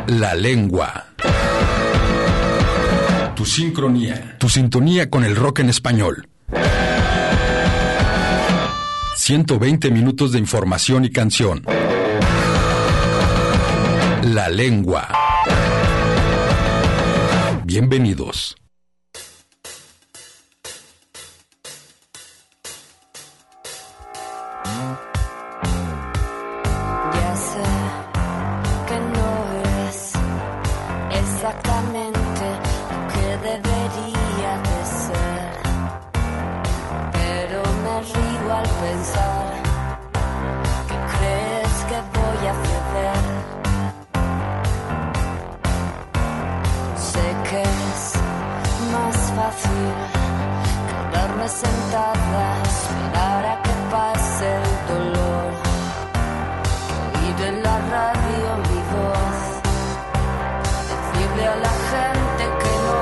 La lengua. Tu sincronía. Tu sintonía con el rock en español. 120 minutos de información y canción. La lengua. Bienvenidos. Sentada, esperar a que pase el dolor, oír en la radio mi voz, decirle a la gente que no,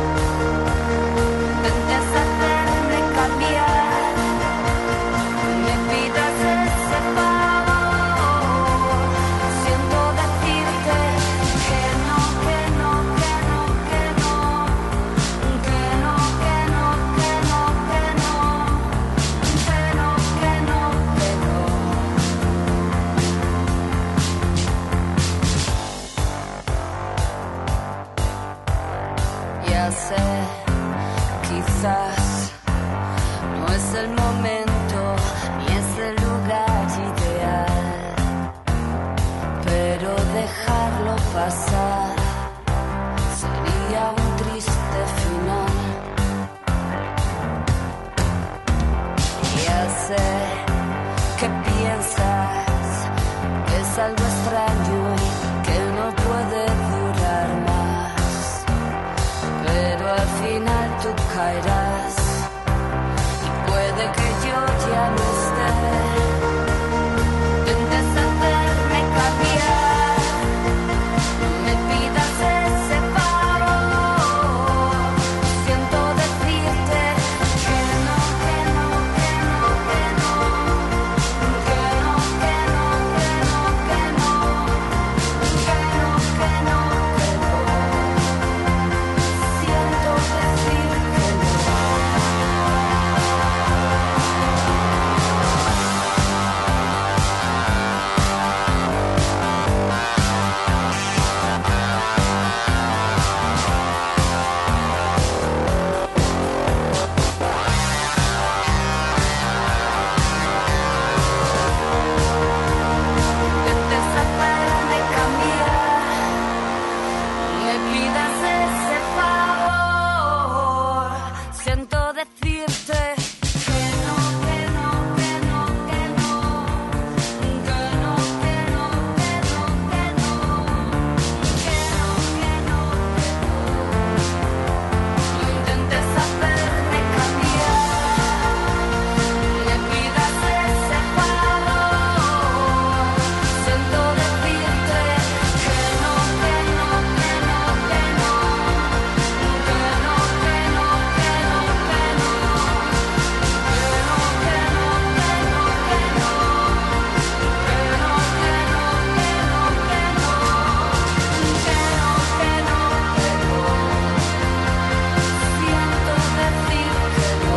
intentes hacerme cambiar, me pidas ese favor, siento decirte que no, que no, que no, que no, que no, que no, que no. Quizás no es el momento ni es el lugar ideal, pero dejarlo pasar sería un triste final. Ya sé que piensas que es algo extraño y que no puede durar más, pero al final tú caerás y puede que yo ya no esté. Intentes hacerme cambiar, me pidas ese favor, siento decirte que no, que no, que no, que no, que no, que no, que no, que no, que no, que no, que no. Siento decir que no. Intentes hacerme cambiar, me pidas ese favor, siento decirte que no, que no, que no, que no, que no, que no, que no, que no, que no, que no, no intentes hacerme cambiar, me pidas ese favor, siento decirte que no, que no, que no, que no, que no, que no, que no, que no, que no, que no, que no, siento decir que no.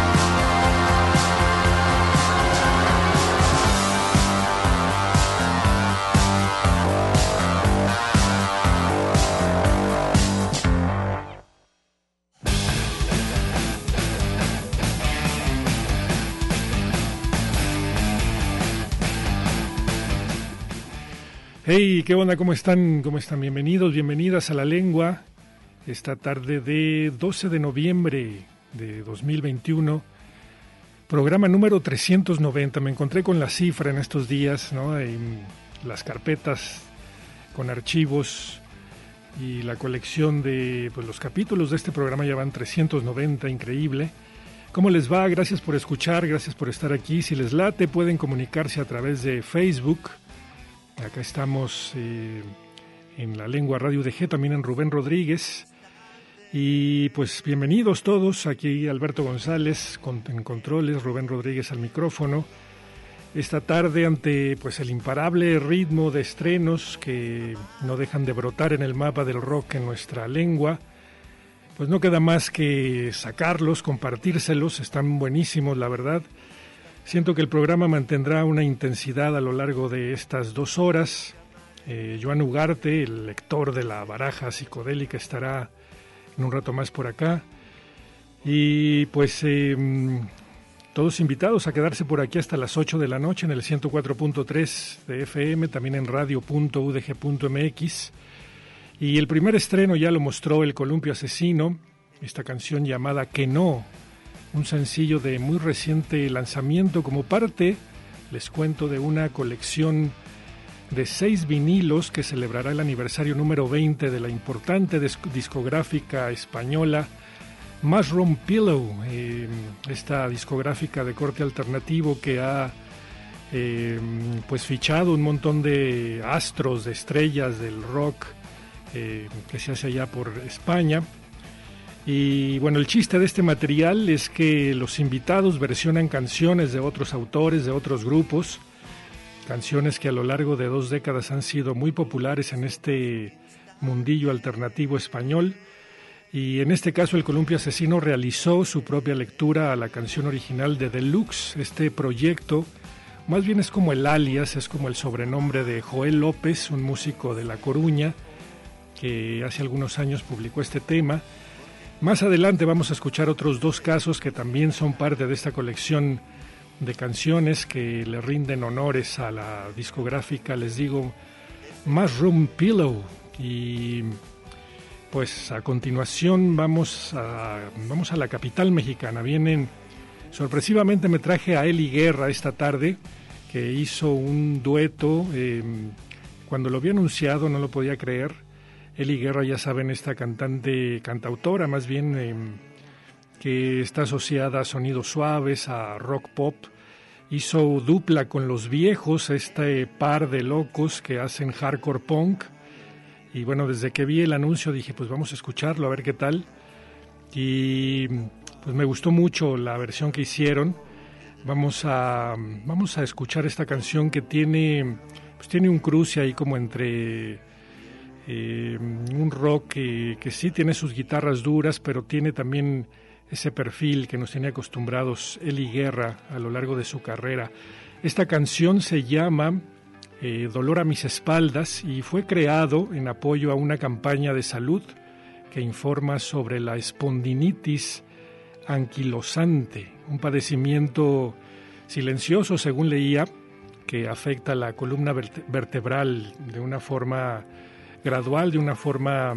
Hey, ¿qué onda? ¿Cómo están? ¿Cómo están? Bienvenidos, bienvenidas a La Lengua. Esta tarde de 12 de noviembre de 2021, programa número 390. Me encontré con la cifra en estos días, ¿no? En las carpetas con archivos y la colección de los capítulos de este programa ya van 390, increíble. ¿Cómo les va? Gracias por escuchar, gracias por estar aquí. Si les late, pueden comunicarse a través de Facebook. Acá estamos en La Lengua Radio DG, también en Rubén Rodríguez. Y pues bienvenidos todos, aquí Alberto González en controles, Rubén Rodríguez al micrófono. esta tarde ante pues el imparable ritmo de estrenos que no dejan de brotar en el mapa del rock en nuestra lengua. Pues no queda más que sacarlos, compartírselos, están buenísimos, la verdad. Siento que el programa mantendrá una intensidad a lo largo de estas 2 horas. Joan Ugarte, el lector de la baraja psicodélica, estará en un rato más por acá. Y pues todos invitados a quedarse por aquí hasta las 8 de la noche en el 104.3 de FM, también en radio.udg.mx. Y el primer estreno ya lo mostró El Columpio Asesino, esta canción llamada Que No, un sencillo de muy reciente lanzamiento como parte, les cuento, de una colección de 6 vinilos que celebrará el aniversario número 20 de la importante discográfica española Mushroom Pillow, esta discográfica de corte alternativo que ha pues fichado un montón de astros, de estrellas del rock que se hace allá por España. Y bueno, el chiste de este material es que los invitados versionan canciones de otros autores, de otros grupos, canciones que a lo largo de 2 décadas han sido muy populares en este mundillo alternativo español. Y en este caso el Columpio Asesino realizó su propia lectura a la canción original de Deluxe. Este proyecto más bien es como el alias, es como el sobrenombre de Joel López, un músico de La Coruña que hace algunos años publicó este tema. Más adelante vamos a escuchar otros 2 casos que también son parte de esta colección de canciones que le rinden honores a la discográfica, les digo, Mushroom Pillow. Y pues a continuación vamos a la capital mexicana. Sorpresivamente me traje a Eli Guerra esta tarde, que hizo un dueto. Cuando lo había anunciado no lo podía creer. Eli Guerra, ya saben, esta cantautora más bien, que está asociada a sonidos suaves, a rock pop. Hizo dupla con Los Viejos, este par de locos que hacen hardcore punk. Y bueno, desde que vi el anuncio dije, pues vamos a escucharlo, a ver qué tal. Y pues me gustó mucho la versión que hicieron. Vamos a escuchar esta canción que tiene un cruce ahí como entre un rock que sí tiene sus guitarras duras, pero tiene también ese perfil que nos tenía acostumbrados Eli Guerra a lo largo de su carrera. Esta canción se llama Dolor a mis espaldas y fue creado en apoyo a una campaña de salud que informa sobre la espondilitis anquilosante, un padecimiento silencioso, según leía, que afecta la columna vertebral de una forma gradual, de una forma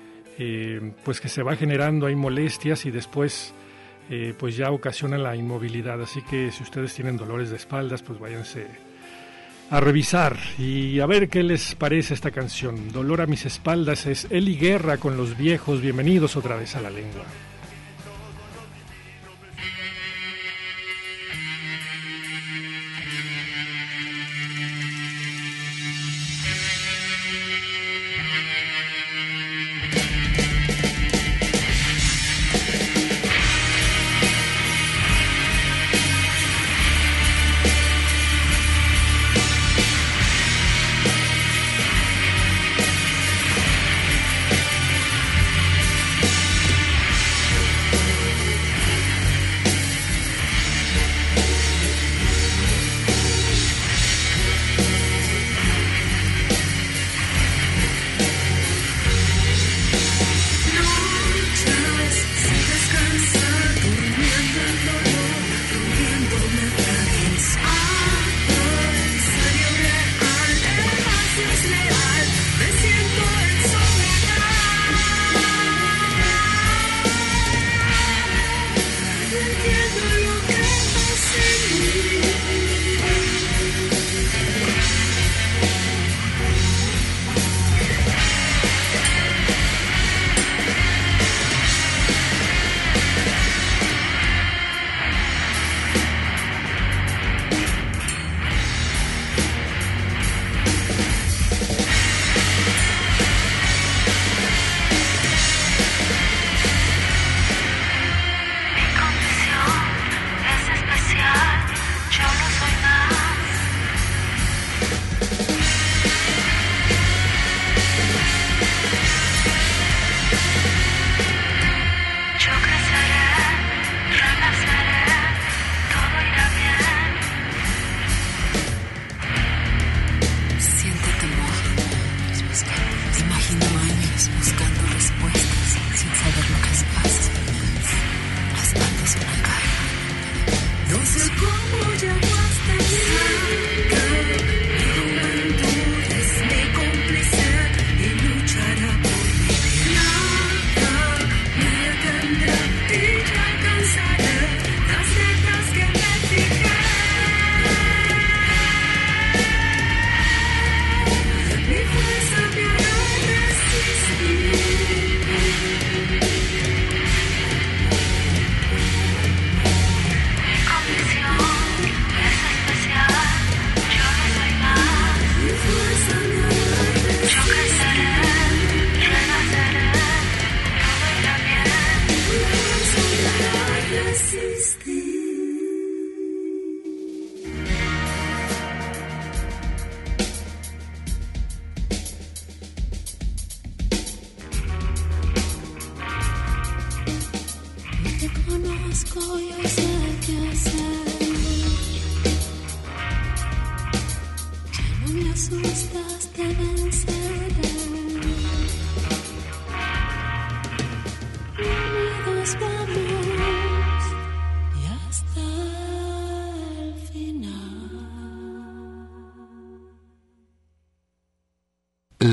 pues que se va generando, hay molestias y después pues ya ocasiona la inmovilidad. Así que si ustedes tienen dolores de espaldas, pues váyanse a revisar y a ver qué les parece esta canción. Dolor a mis espaldas es Eli Guerra con Los Viejos. Bienvenidos otra vez a La Lengua.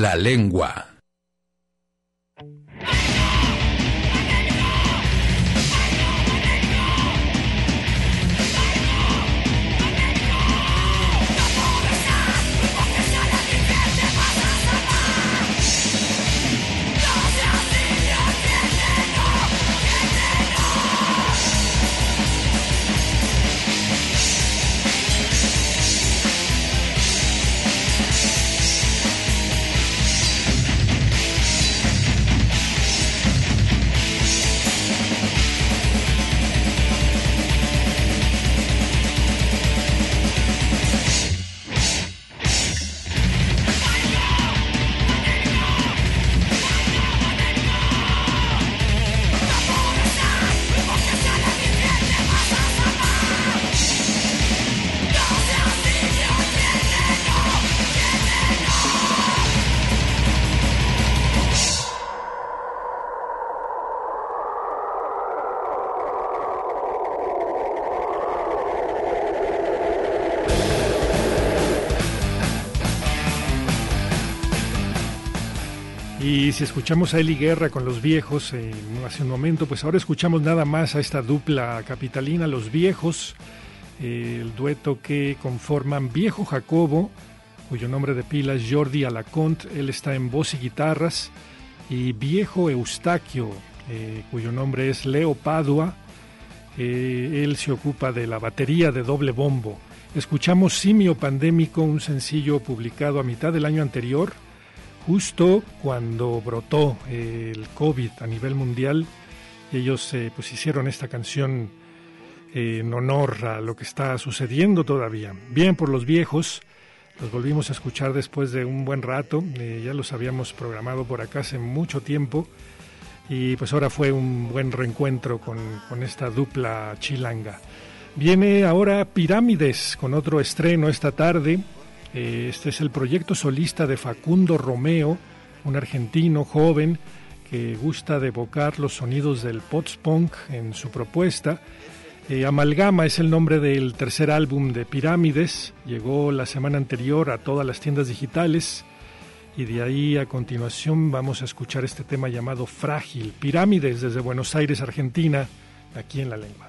La lengua. Y si escuchamos a Eli Guerra con Los Viejos hace un momento, pues ahora escuchamos nada más a esta dupla capitalina, Los Viejos, el dueto que conforman Viejo Jacobo, cuyo nombre de pila es Jordi Alacont, él está en voz y guitarras, y Viejo Eustaquio, cuyo nombre es Leo Padua, él se ocupa de la batería de doble bombo. Escuchamos Simio Pandémico, un sencillo publicado a mitad del año anterior, justo cuando brotó el COVID a nivel mundial. Ellos pues hicieron esta canción en honor a lo que está sucediendo todavía. Bien por Los Viejos, los volvimos a escuchar después de un buen rato, ya los habíamos programado por acá hace mucho tiempo, y pues ahora fue un buen reencuentro con esta dupla chilanga. Viene ahora Pirámides con otro estreno esta tarde. Este es el proyecto solista de Facundo Romeo, un argentino joven que gusta de evocar los sonidos del post-punk en su propuesta. Amalgama es el nombre del tercer álbum de Pirámides, llegó la semana anterior a todas las tiendas digitales y de ahí a continuación vamos a escuchar este tema llamado Frágil. Pirámides desde Buenos Aires, Argentina, aquí en La Lengua.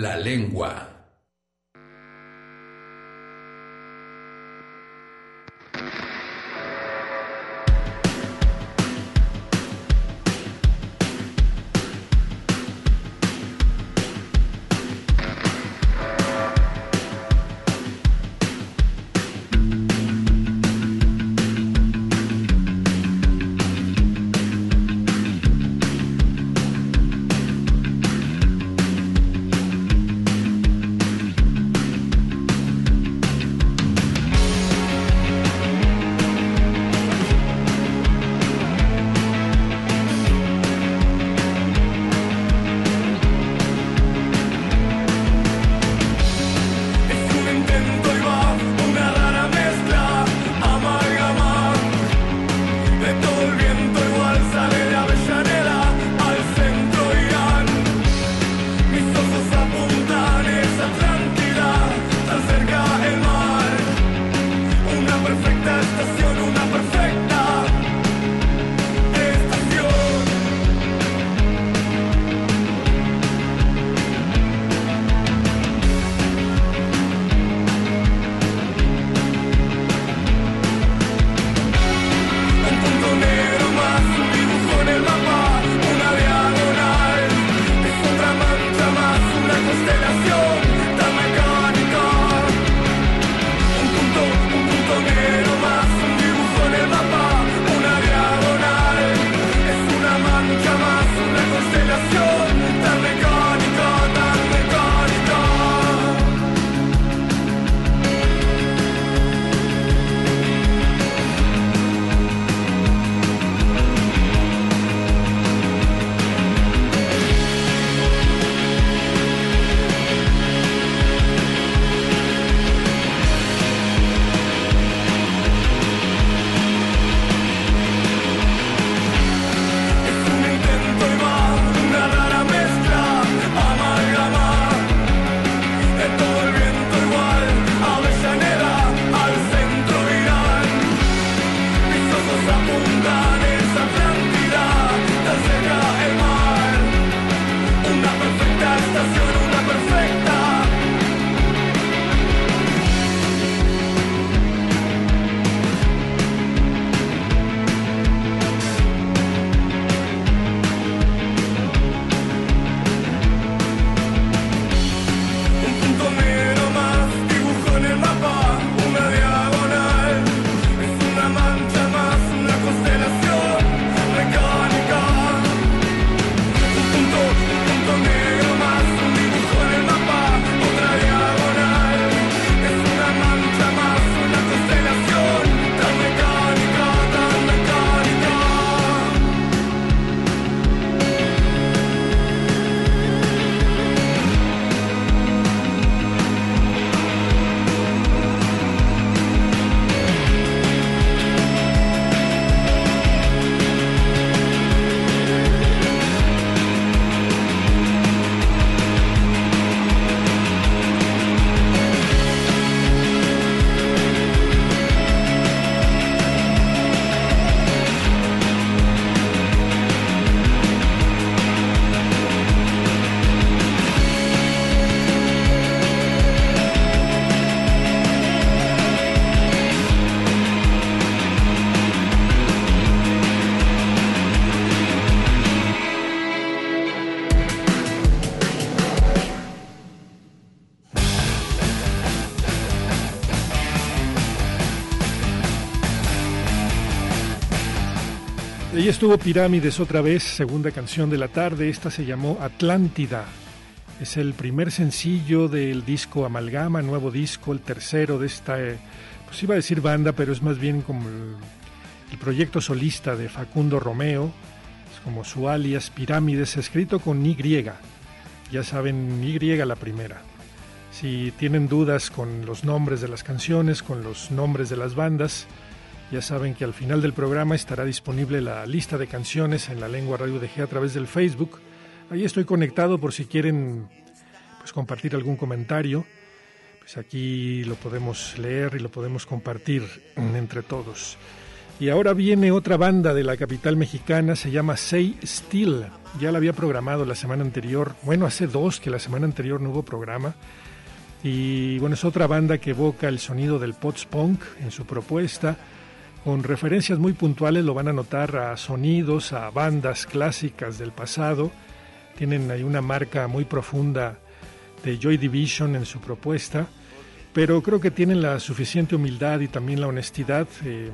La lengua. Ahí estuvo Pirámides otra vez, segunda canción de la tarde. Esta se llamó Atlántida. Es el primer sencillo del disco Amalgama, nuevo disco, el tercero de esta, pues iba a decir banda, pero es más bien como el proyecto solista de Facundo Romeo. Es como su alias, Pirámides, escrito con Y. Ya saben, Y la primera. Si tienen dudas con los nombres de las canciones, con los nombres de las bandas, ya saben que al final del programa estará disponible la lista de canciones en La Lengua Radio UDG a través del Facebook. Ahí estoy conectado por si quieren pues compartir algún comentario. Pues aquí lo podemos leer y lo podemos compartir entre todos. Y ahora viene otra banda de la capital mexicana, se llama Say Still. Ya la había programado la semana anterior, bueno, hace 2 que la semana anterior no hubo programa. Y bueno, es otra banda que evoca el sonido del post-punk en su propuesta, con referencias muy puntuales, lo van a notar, a sonidos, a bandas clásicas del pasado. Tienen ahí una marca muy profunda de Joy Division en su propuesta, pero creo que tienen la suficiente humildad y también la honestidad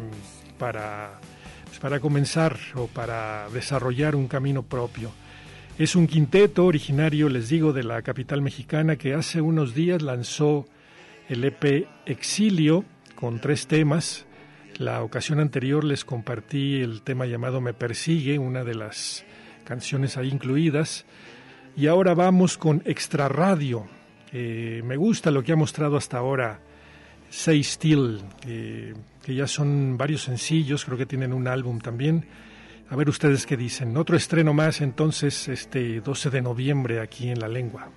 para comenzar o para desarrollar un camino propio. Es un quinteto originario, les digo, de la capital mexicana, que hace unos días lanzó el EP Exilio con 3 temas. La ocasión anterior les compartí el tema llamado Me Persigue, una de las canciones ahí incluidas. Y ahora vamos con Extra Radio. Me gusta lo que ha mostrado hasta ahora Say Still, que ya son varios sencillos, creo que tienen un álbum también. A ver ustedes qué dicen. Otro estreno más entonces este 12 de noviembre aquí en La Lengua.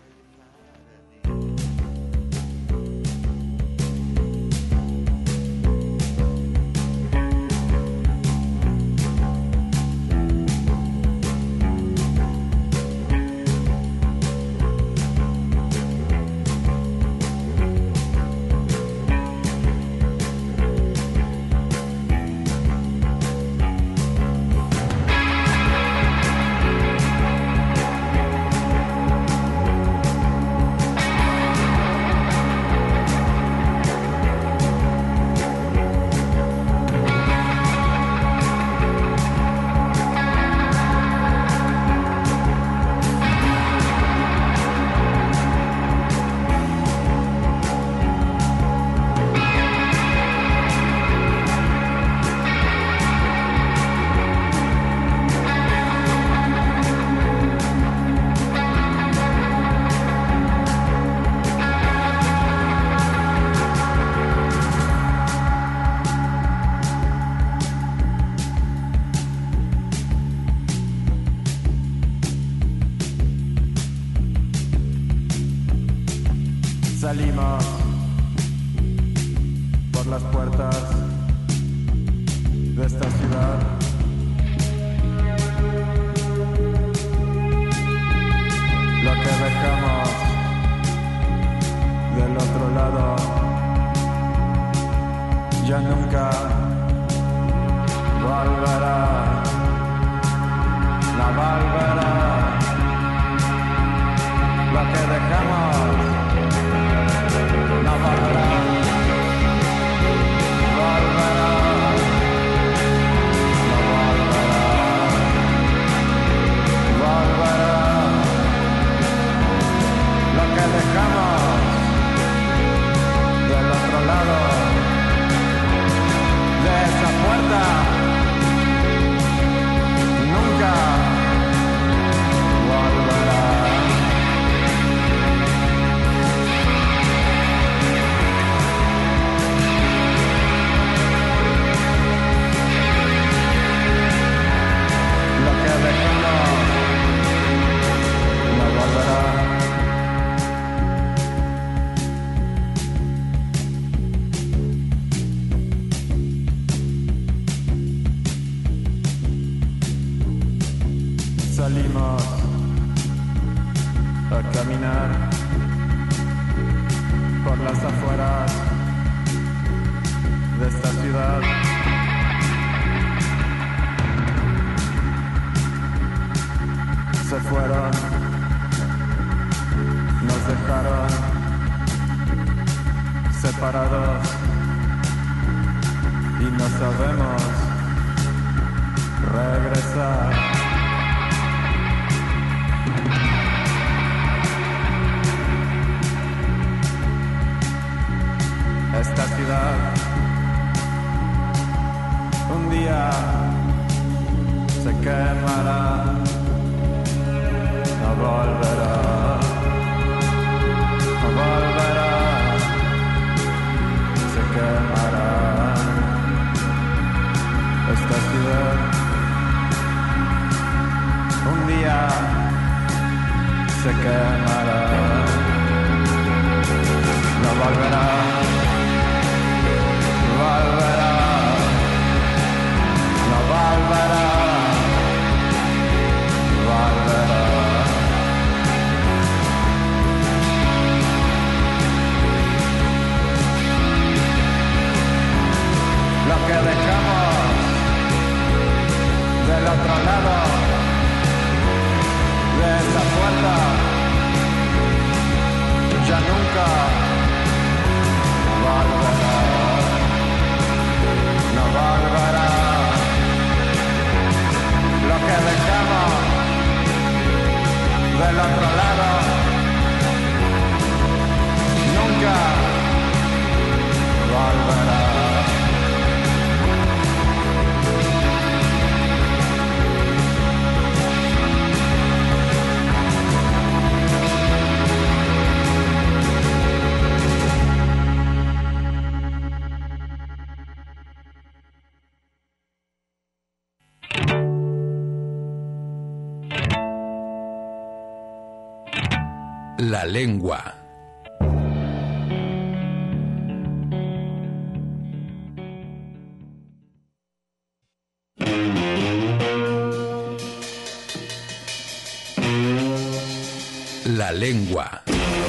Salimos por las puertas de esta ciudad. Lo que dejamos del otro lado ya nunca volverá. No volverá. Lo que dejamos no volverá, volverá, no volverá, volverá. Lo que dejamos del otro lado de esa puerta nunca volverá. No volverá. Salimos a caminar por las afueras de esta ciudad. Se fueron, nos dejaron separados y no sabemos regresar. Esta ciudad un día se quemará. No volverá, no volverá, se quemará. Esta ciudad un día se quemará. No volverá, volverá, que dejamos del otro lado de esta puerta ya nunca volverá, no volverá. Lo que dejamos del otro lado nunca volverá. La lengua. La lengua.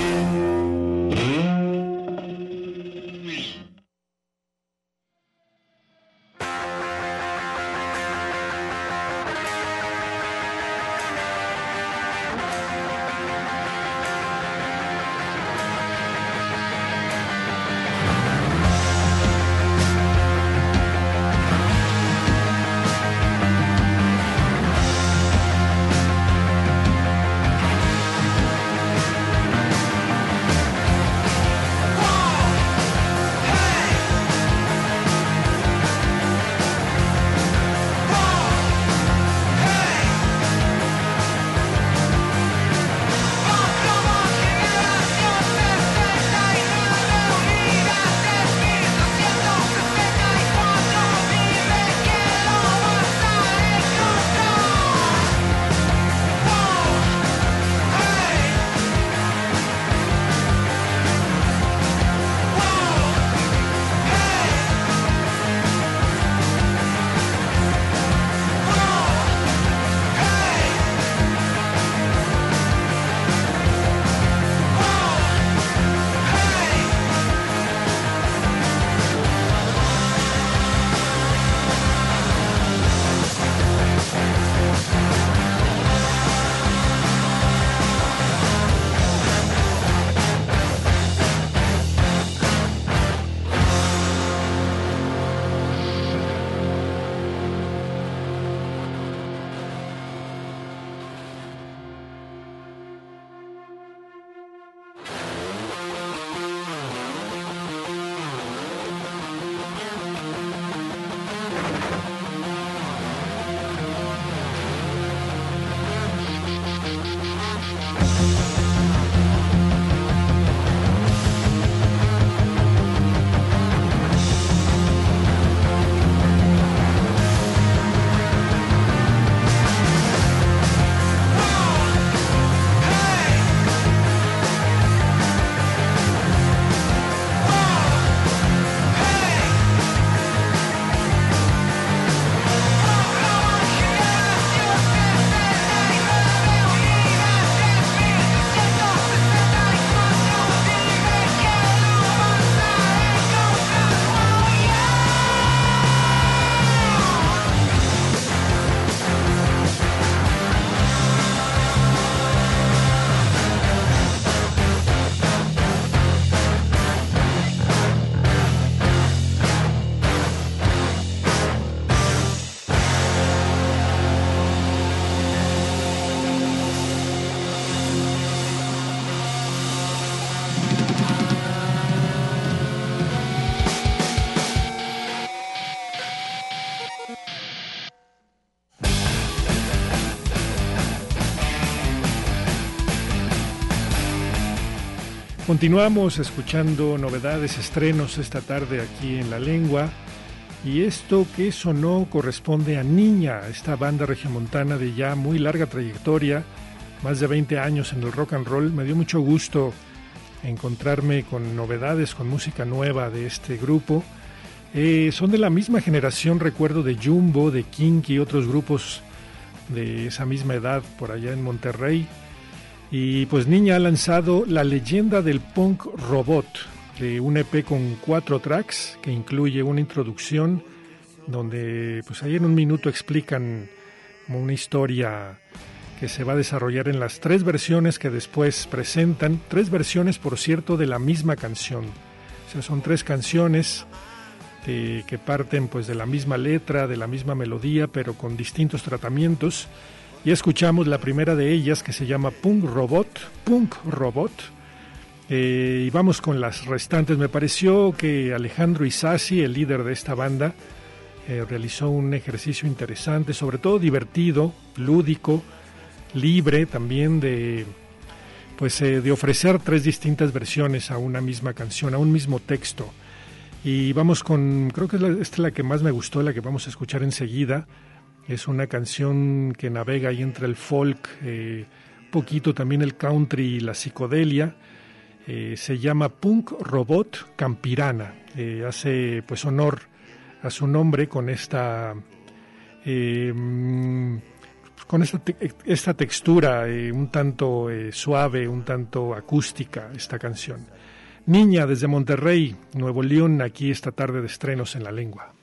Continuamos escuchando novedades, estrenos esta tarde aquí en La Lengua, y esto que sonó corresponde a Niña, esta banda regiomontana de ya muy larga trayectoria, más de 20 años en el rock and roll. Me dio mucho gusto encontrarme con novedades, con música nueva de este grupo. Son de la misma generación, recuerdo, de Jumbo, de Kinky y otros grupos de esa misma edad por allá en Monterrey. Y pues Niña ha lanzado La leyenda del punk robot, de un EP con 4 tracks que incluye una introducción donde pues ahí en un minuto explican como una historia que se va a desarrollar en las 3 versiones que después presentan, 3 versiones, por cierto, de la misma canción. O sea, son 3 canciones que parten pues de la misma letra, de la misma melodía, pero con distintos tratamientos. Ya escuchamos la primera de ellas, que se llama Punk Robot, y vamos con las restantes. Me pareció que Alejandro Isasi, el líder de esta banda, realizó un ejercicio interesante, sobre todo divertido, lúdico, libre también de ofrecer 3 distintas versiones a una misma canción, a un mismo texto. Y vamos con, creo que esta es la que más me gustó, la que vamos a escuchar enseguida. Es una canción que navega ahí entre el folk, un poquito también el country y la psicodelia. Se llama Punk Robot Campirana. Hace pues honor a su nombre con esta textura un tanto suave, un tanto acústica, esta canción. Niña, desde Monterrey, Nuevo León, aquí esta tarde de estrenos en La Lengua.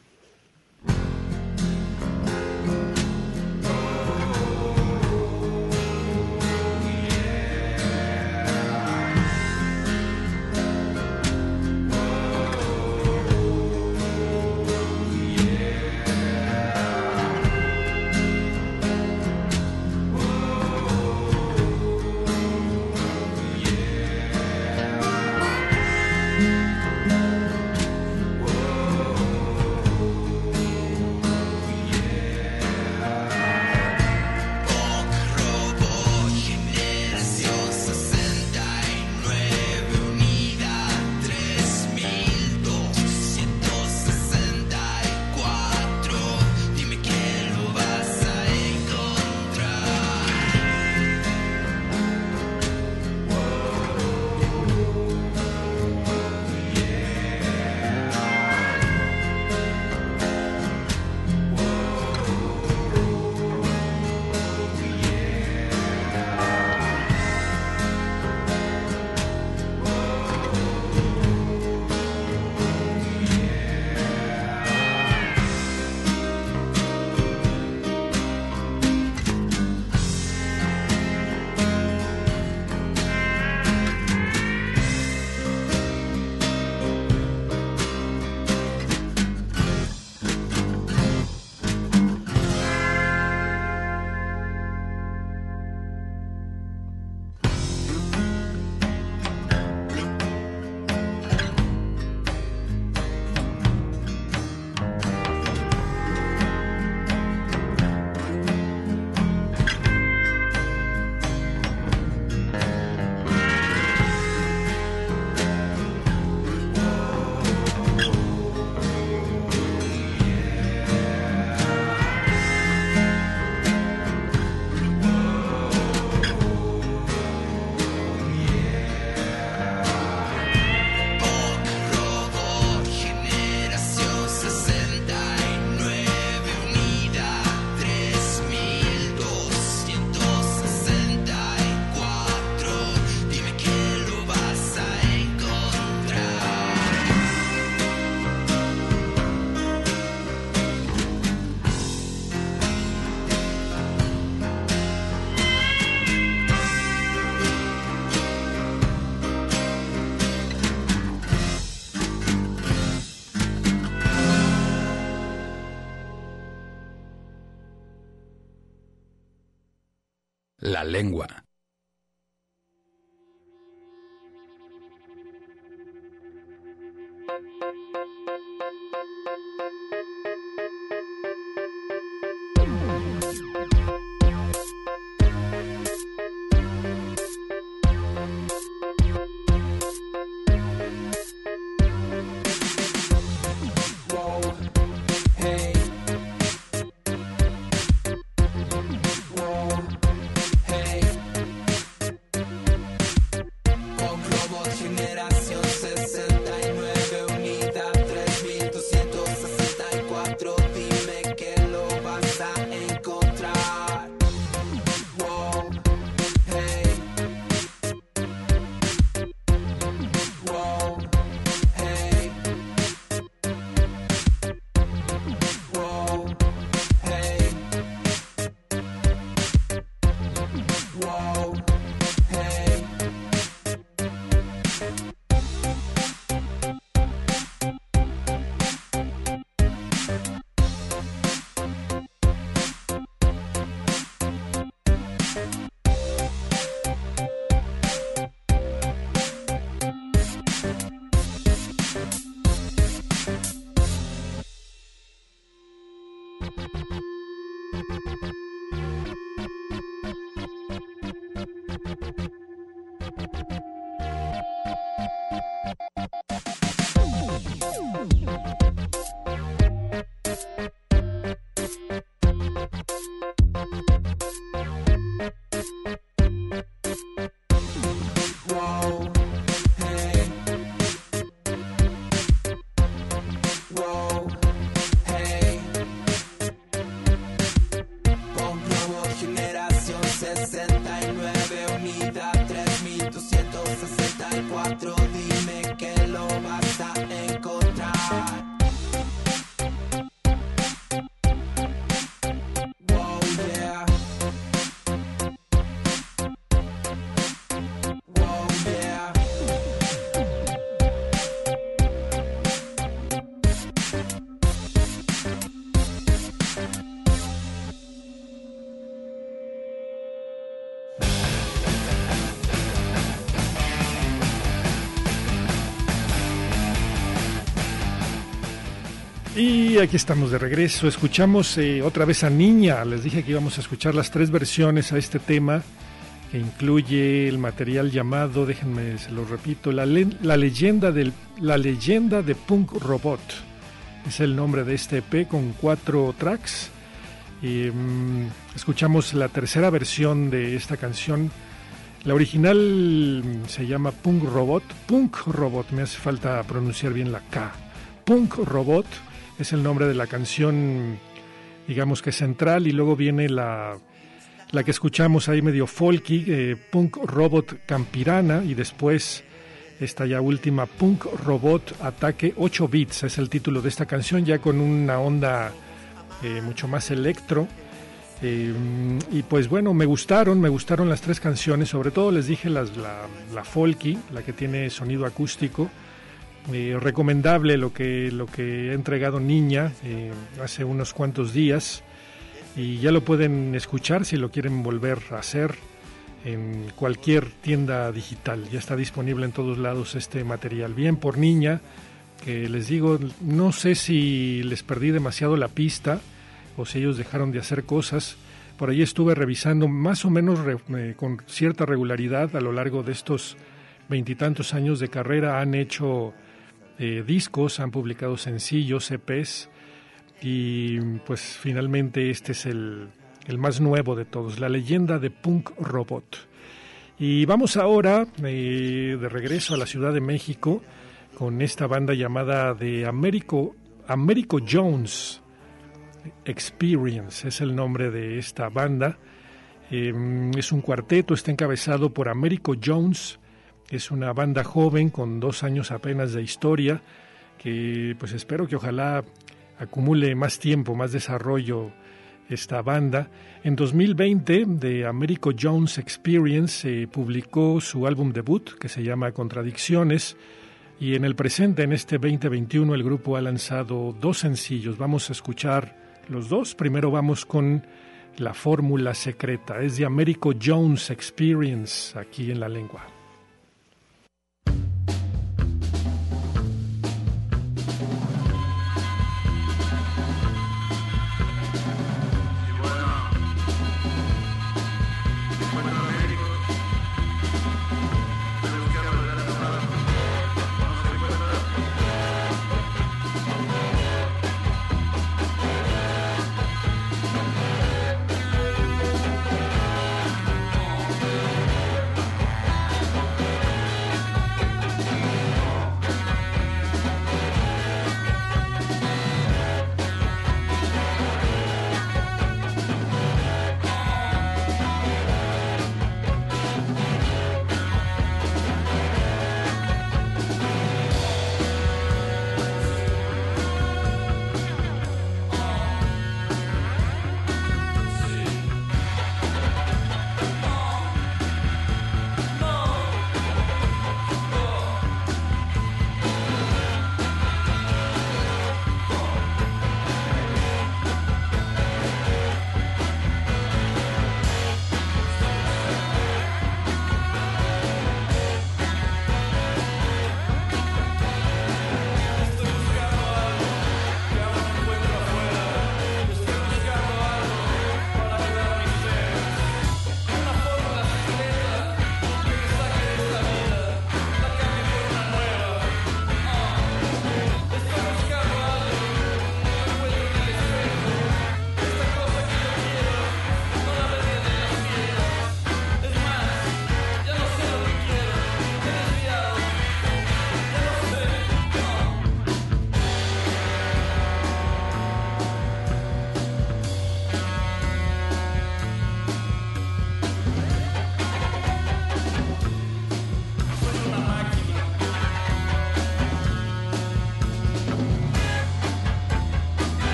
La Lengua. Y aquí estamos de regreso. Escuchamos otra vez a Niña. Les dije que íbamos a escuchar las 3 versiones a este tema, que incluye el material llamado, déjenme, se lo repito, la leyenda de Punk Robot. Es el nombre de este EP con 4 tracks. Escuchamos la tercera versión de esta canción. La original se llama Punk Robot, me hace falta pronunciar bien la K. Punk Robot es el nombre de la canción, digamos que central, y luego viene la que escuchamos ahí medio folky, Punk Robot Campirana, y después esta ya última, Punk Robot Ataque 8 Bits, es el título de esta canción, ya con una onda mucho más electro. Y pues bueno, me gustaron las 3 canciones, sobre todo les dije la folky, la que tiene sonido acústico. Recomendable lo que ha entregado Niña hace unos cuantos días, y ya lo pueden escuchar si lo quieren volver a hacer en cualquier tienda digital. Ya está disponible en todos lados este material. Bien por Niña, que les digo, no sé si les perdí demasiado la pista o si ellos dejaron de hacer cosas. Por ahí estuve revisando más o menos con cierta regularidad a lo largo de estos 20 y tantos años de carrera. Han hecho discos, han publicado sencillos, EPs, y pues finalmente este es el más nuevo de todos, la leyenda de Punk Robot. Y vamos ahora de regreso a la Ciudad de México con esta banda llamada de Americo Jones Experience, es el nombre de esta banda. Es un cuarteto, está encabezado por Americo Jones. Es una banda joven con 2 años apenas de historia, que pues espero que ojalá acumule más tiempo, más desarrollo esta banda. En 2020, de Americo Jones Experience publicó su álbum debut, que se llama Contradicciones, y en el presente, en este 2021, el grupo ha lanzado 2 sencillos. Vamos a escuchar los 2. Primero vamos con La Fórmula Secreta. Es de Americo Jones Experience, aquí en La Lengua.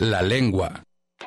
La lengua.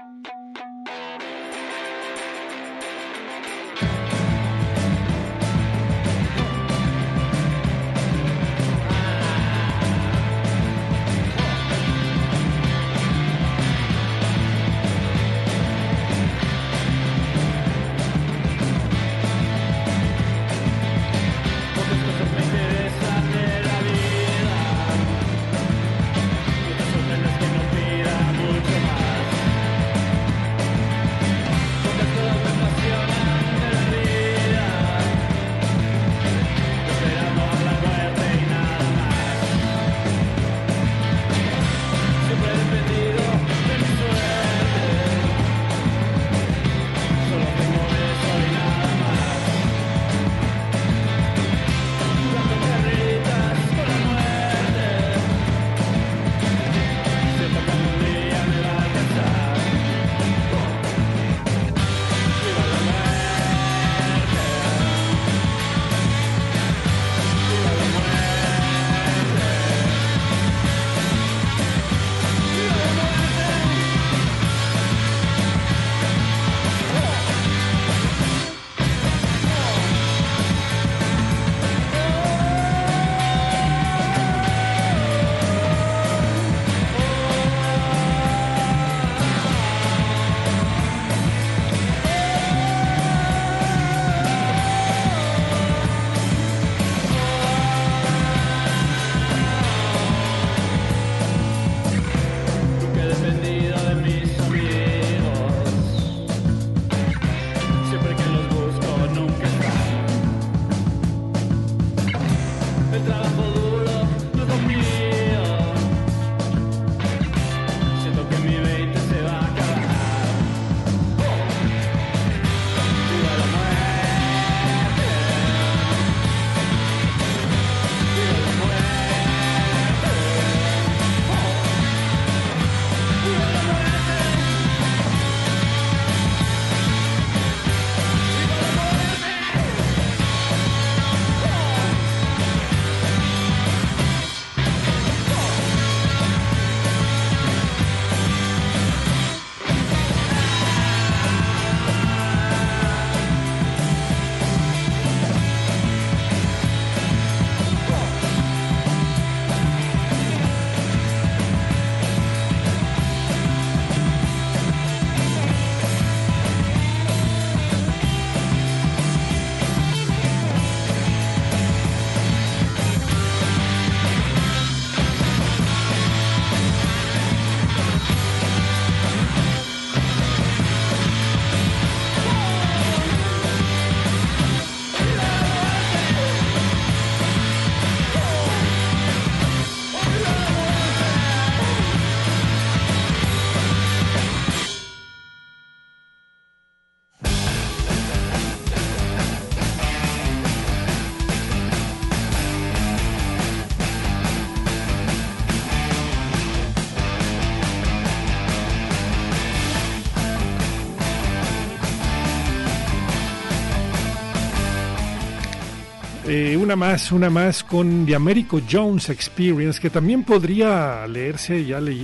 Una más con The Americo Jones Experience, que también podría leerse,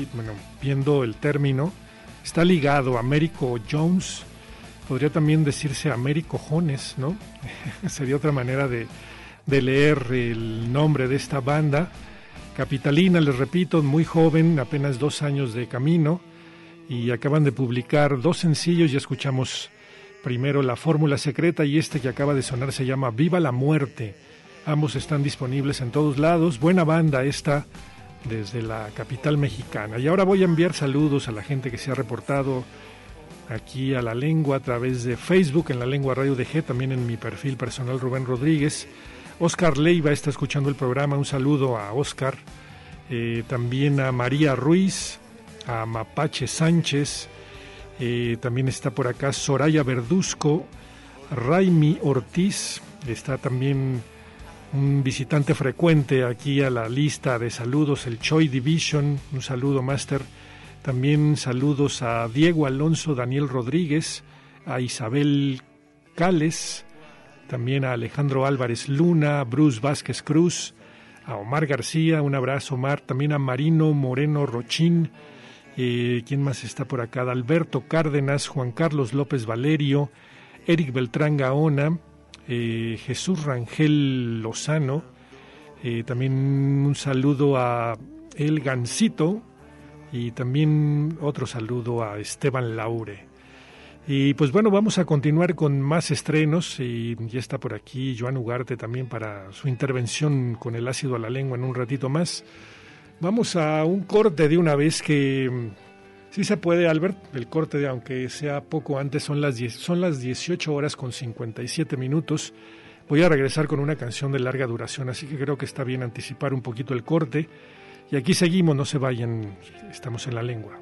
viendo el término, está ligado, Americo Jones, podría también decirse Américo Jones, ¿no? Sería otra manera de leer el nombre de esta banda, capitalina, les repito, muy joven, apenas 2 años de camino, y acaban de publicar 2 sencillos, ya escuchamos primero La Fórmula Secreta y este que acaba de sonar se llama Viva la Muerte. Ambos están disponibles en todos lados. Buena banda esta desde la capital mexicana. Y ahora voy a enviar saludos a la gente que se ha reportado aquí a La Lengua a través de Facebook, en La Lengua Radio DG, también en mi perfil personal Rubén Rodríguez. Oscar Leiva está escuchando el programa. Un saludo a Oscar. También a María Ruiz, a Mapache Sánchez. También está por acá Soraya Verduzco, Raimi Ortiz, está también un visitante frecuente aquí a la lista de saludos, el Choi Division, un saludo Master, también saludos a Diego Alonso, Daniel Rodríguez, a Isabel Cales, también a Alejandro Álvarez Luna, Bruce Vázquez Cruz, a Omar García, un abrazo Omar, también a Marino Moreno Rochín, ¿Quién más está por acá? Alberto Cárdenas, Juan Carlos López Valerio, Eric Beltrán Gaona, Jesús Rangel Lozano, también un saludo a El Gancito y también otro saludo a Esteban Laure. Y pues bueno, vamos a continuar con más estrenos y ya está por aquí Joan Ugarte también para su intervención con el ácido a la lengua en un ratito más. Vamos a un corte de una vez que sí se puede, Albert, el corte de aunque sea poco antes, son las 18 horas con 57 minutos. Voy a regresar con una canción de larga duración, así que creo que está bien anticipar un poquito el corte. Y aquí seguimos, no se vayan, estamos en la lengua.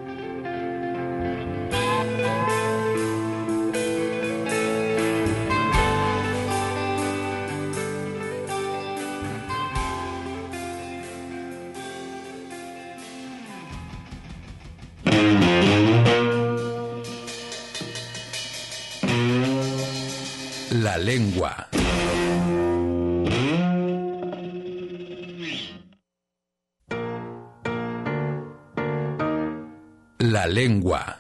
La lengua. La lengua.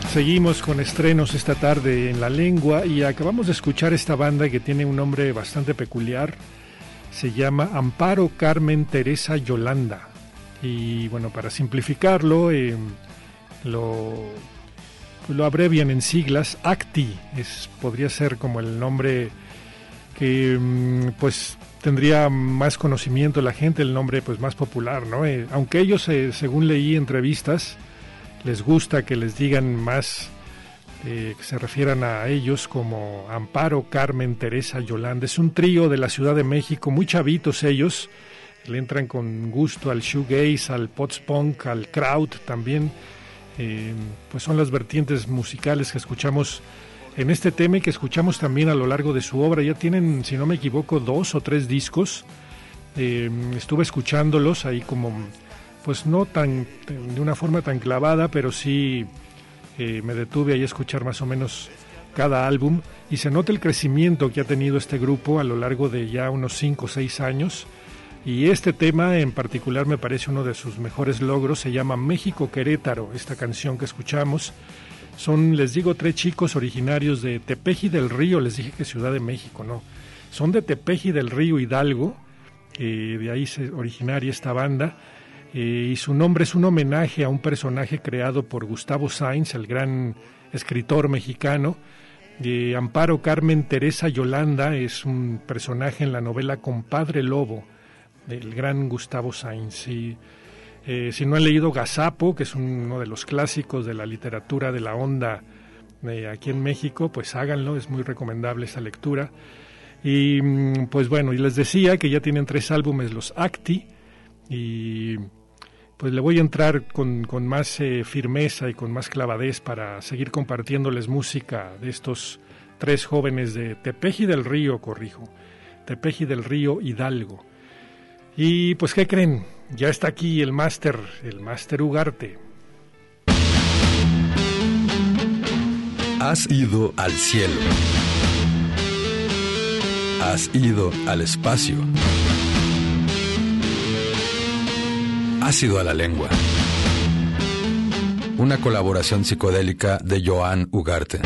Seguimos con estrenos esta tarde en La Lengua y acabamos de escuchar esta banda que tiene un nombre bastante peculiar. Se llama Amparo Carmen Teresa Yolanda. Y bueno, para simplificarlo, lo abrevian en siglas ACTI. Podría ser como el nombre que pues tendría más conocimiento la gente, el nombre pues más popular, ¿no? Aunque ellos, según leí entrevistas, les gusta que les digan más, que se refieran a ellos como Amparo, Carmen, Teresa, Yolanda. Es un trío de la Ciudad de México, muy chavitos ellos, le entran con gusto al shoegaze, al post-punk, al kraut también. Pues son las vertientes musicales que escuchamos en este tema y que escuchamos también a lo largo de su obra. Ya tienen, si no me equivoco, 2 o 3 discos. Estuve escuchándolos ahí como, pues no tan de una forma tan clavada, pero sí me detuve ahí a escuchar más o menos cada álbum y se nota el crecimiento que ha tenido este grupo a lo largo de ya unos 5 o 6 años. Y este tema en particular me parece uno de sus mejores logros. Se llama México Querétaro, esta canción que escuchamos. Son, les digo, 3 chicos originarios de Tepeji del Río. Les dije que Ciudad de México, no. Son de Tepeji del Río, Hidalgo. De ahí se originaria esta banda. Y su nombre es un homenaje a un personaje creado por Gustavo Sainz, el gran escritor mexicano. Amparo Carmen Teresa Yolanda es un personaje en la novela Compadre Lobo, del gran Gustavo Sainz. Y si no han leído Gazapo, que es uno de los clásicos de la literatura de la onda aquí en México, pues háganlo, es muy recomendable esa lectura. Y pues bueno, y les decía que ya tienen 3 álbumes los ACTI, y pues le voy a entrar con más firmeza y con más clavadez para seguir compartiéndoles música de estos 3 jóvenes de Tepeji del Río, Tepeji del Río, Hidalgo. Y pues, ¿qué creen? Ya está aquí el máster Ugarte. Has ido al cielo. Has ido al espacio. Has ido a la lengua. Una colaboración psicodélica de Joan Ugarte.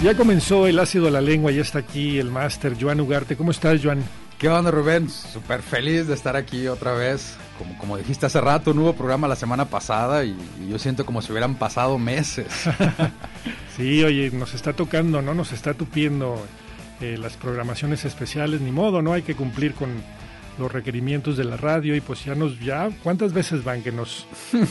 Ya comenzó el ácido a la lengua, ya está aquí el máster Joan Ugarte. ¿Cómo estás, Joan? ¿Qué onda, Rubén? Súper feliz de estar aquí otra vez. Como dijiste hace rato, no hubo programa la semana pasada y yo siento como si hubieran pasado meses. Sí, oye, nos está tocando, ¿no? Nos está tupiendo las programaciones especiales, ni modo, ¿no? Hay que cumplir con los requerimientos de la radio y pues ya ¿cuántas veces van que nos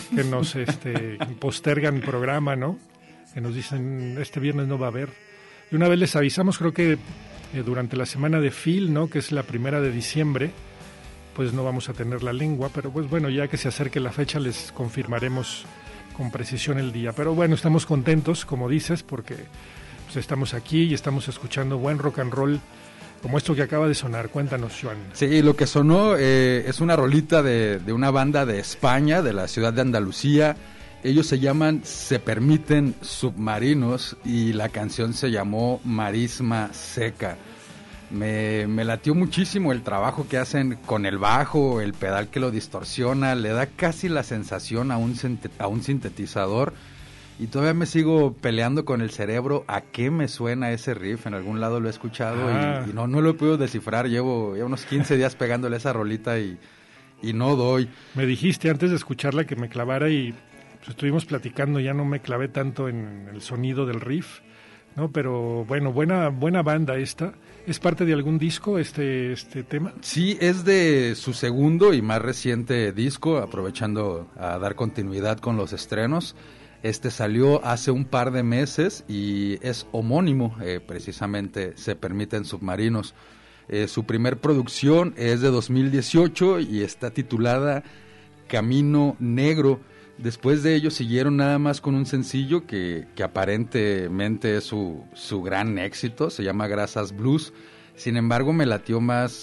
postergan el programa, ¿no? Que nos dicen, este viernes no va a haber. Y una vez les avisamos, creo que durante la semana de Phil, ¿no? Que es la 1 de diciembre, pues no vamos a tener la lengua, pero pues bueno, ya que se acerque la fecha les confirmaremos con precisión el día. Pero bueno, estamos contentos, como dices, porque pues estamos aquí y estamos escuchando buen rock and roll, como esto que acaba de sonar. Cuéntanos, Joan. Sí, lo que sonó es una rolita de una banda de España, de la ciudad de Andalucía. Ellos se llaman Se Permiten Submarinos y la canción se llamó Marisma Seca. Me latió muchísimo el trabajo que hacen con el bajo, el pedal que lo distorsiona, le da casi la sensación a un sintetizador. Y todavía me sigo peleando con el cerebro a qué me suena ese riff. En algún lado lo he escuchado y no lo he podido descifrar. Llevo unos 15 días pegándole esa rolita y no doy. Me dijiste antes de escucharla que me clavara y pues estuvimos platicando, ya no me clavé tanto en el sonido del riff, ¿no? Pero bueno, buena banda esta. ¿Es parte de algún disco este tema? Sí, es de su segundo y más reciente disco, aprovechando a dar continuidad con los estrenos. Este salió hace un par de meses y es homónimo, precisamente Se Permiten Submarinos. Su primer producción es de 2018 y está titulada Camino Negro. Después de ello siguieron nada más con un sencillo que aparentemente es su gran éxito, se llama Grasas Blues. Sin embargo, me latió más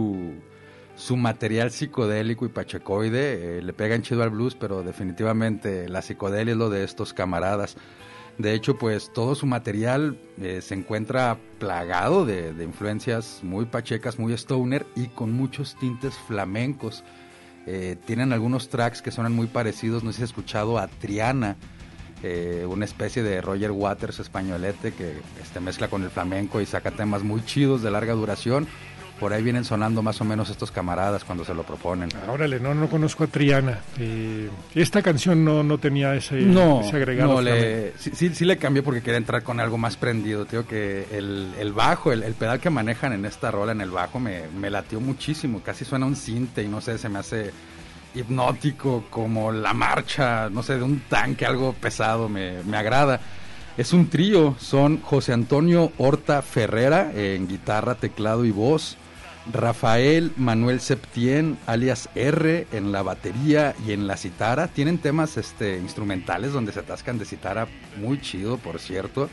su material psicodélico y pachecoide. Le pegan chido al blues, pero definitivamente la psicodelia es lo de estos camaradas. De hecho, pues todo su material se encuentra plagado de influencias muy pachecas, muy stoner y con muchos tintes flamencos. Tienen algunos tracks que suenan muy parecidos, no sé si has escuchado a Triana, una especie de Roger Waters españolete que mezcla con el flamenco y saca temas muy chidos de larga duración. Por ahí vienen sonando más o menos estos camaradas cuando se lo proponen. Órale, no conozco a Triana. Esta canción no tenía ese agregado. Sí le cambié porque quería entrar con algo más prendido. Tío, que el bajo, el pedal que manejan en esta rola, en el bajo, me latió muchísimo. Casi suena un sinte y no sé, se me hace hipnótico, como la marcha, no sé, de un tanque, algo pesado, me agrada. Es un trío, son José Antonio Horta Ferrera en guitarra, teclado y voz, Rafael Manuel Septién, alias R, en la batería y en la citara. Tienen temas instrumentales donde se atascan de citara, muy chido, por cierto.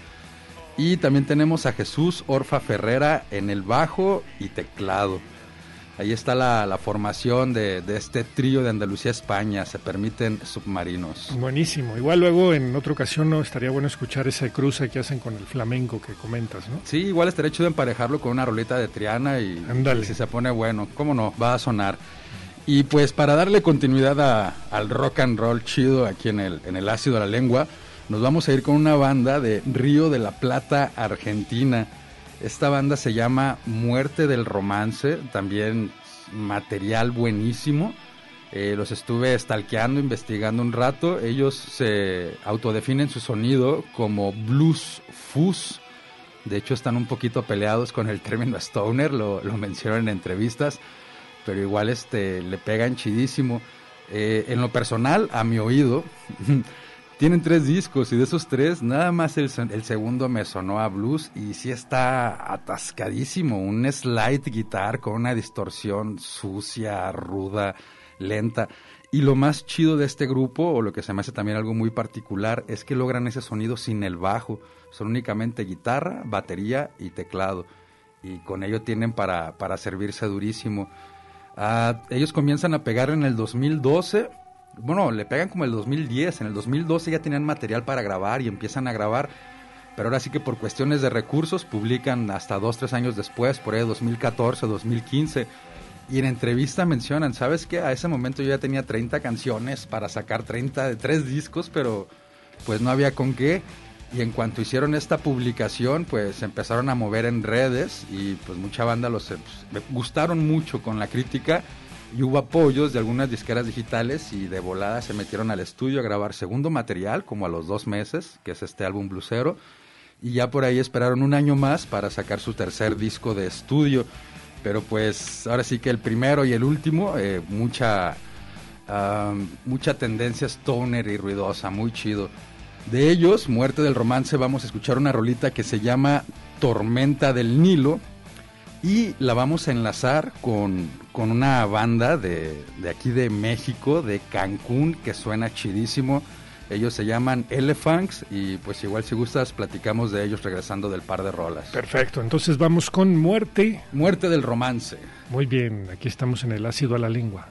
Y también tenemos a Jesús Orfa Ferrera en el bajo y teclado. Ahí está la formación de este trío de Andalucía, España, Se Permiten Submarinos. Buenísimo. Igual luego en otra ocasión no estaría bueno escuchar ese cruce que hacen con el flamenco que comentas, ¿no? Sí, igual estaría chido emparejarlo con una rolita de Triana y si se pone bueno, cómo no, va a sonar. Y pues para darle continuidad al rock and roll chido aquí en el ácido a la lengua, nos vamos a ir con una banda de Río de la Plata, Argentina. Esta banda se llama Muerte del Romance, también material buenísimo. Los estuve stalkeando, investigando un rato. Ellos se autodefinen su sonido como blues fuzz. De hecho, están un poquito peleados con el término stoner, lo mencionan en entrevistas, pero igual le pegan chidísimo. En lo personal, a mi oído, tienen 3 discos y de esos 3, nada más el segundo me sonó a blues y sí está atascadísimo. Un slide guitar con una distorsión sucia, ruda, lenta. Y lo más chido de este grupo, o lo que se me hace también algo muy particular, es que logran ese sonido sin el bajo. Son únicamente guitarra, batería y teclado. Y con ello tienen para servirse durísimo. Ellos comienzan a pegar en el 2012. Bueno, le pegan como el 2010. En el 2012 ya tenían material para grabar y empiezan a grabar. Pero ahora sí que por cuestiones de recursos publican hasta 2-3 años después, por ahí 2014, 2015. Y en entrevista mencionan, ¿sabes qué? A ese momento yo ya tenía 30 canciones para sacar 3 discos, pero pues no había con qué. Y en cuanto hicieron esta publicación, pues se empezaron a mover en redes y pues mucha banda gustaron mucho con la crítica y hubo apoyos de algunas disqueras digitales y de volada se metieron al estudio a grabar segundo material como a los 2 meses, que es este álbum blusero, y ya por ahí esperaron 1 año más para sacar su tercer disco de estudio. Pero pues ahora sí que el primero y el último, mucha tendencia stoner y ruidosa, muy chido. De ellos, Muerte del Romance, vamos a escuchar una rolita que se llama Tormenta del Nilo y la vamos a enlazar con una banda de aquí de México, de Cancún, que suena chidísimo. Ellos se llaman Elephants y pues igual si gustas platicamos de ellos regresando del par de rolas. Perfecto, entonces vamos con Muerte del Romance. Muy bien, aquí estamos en el ácido a la lengua.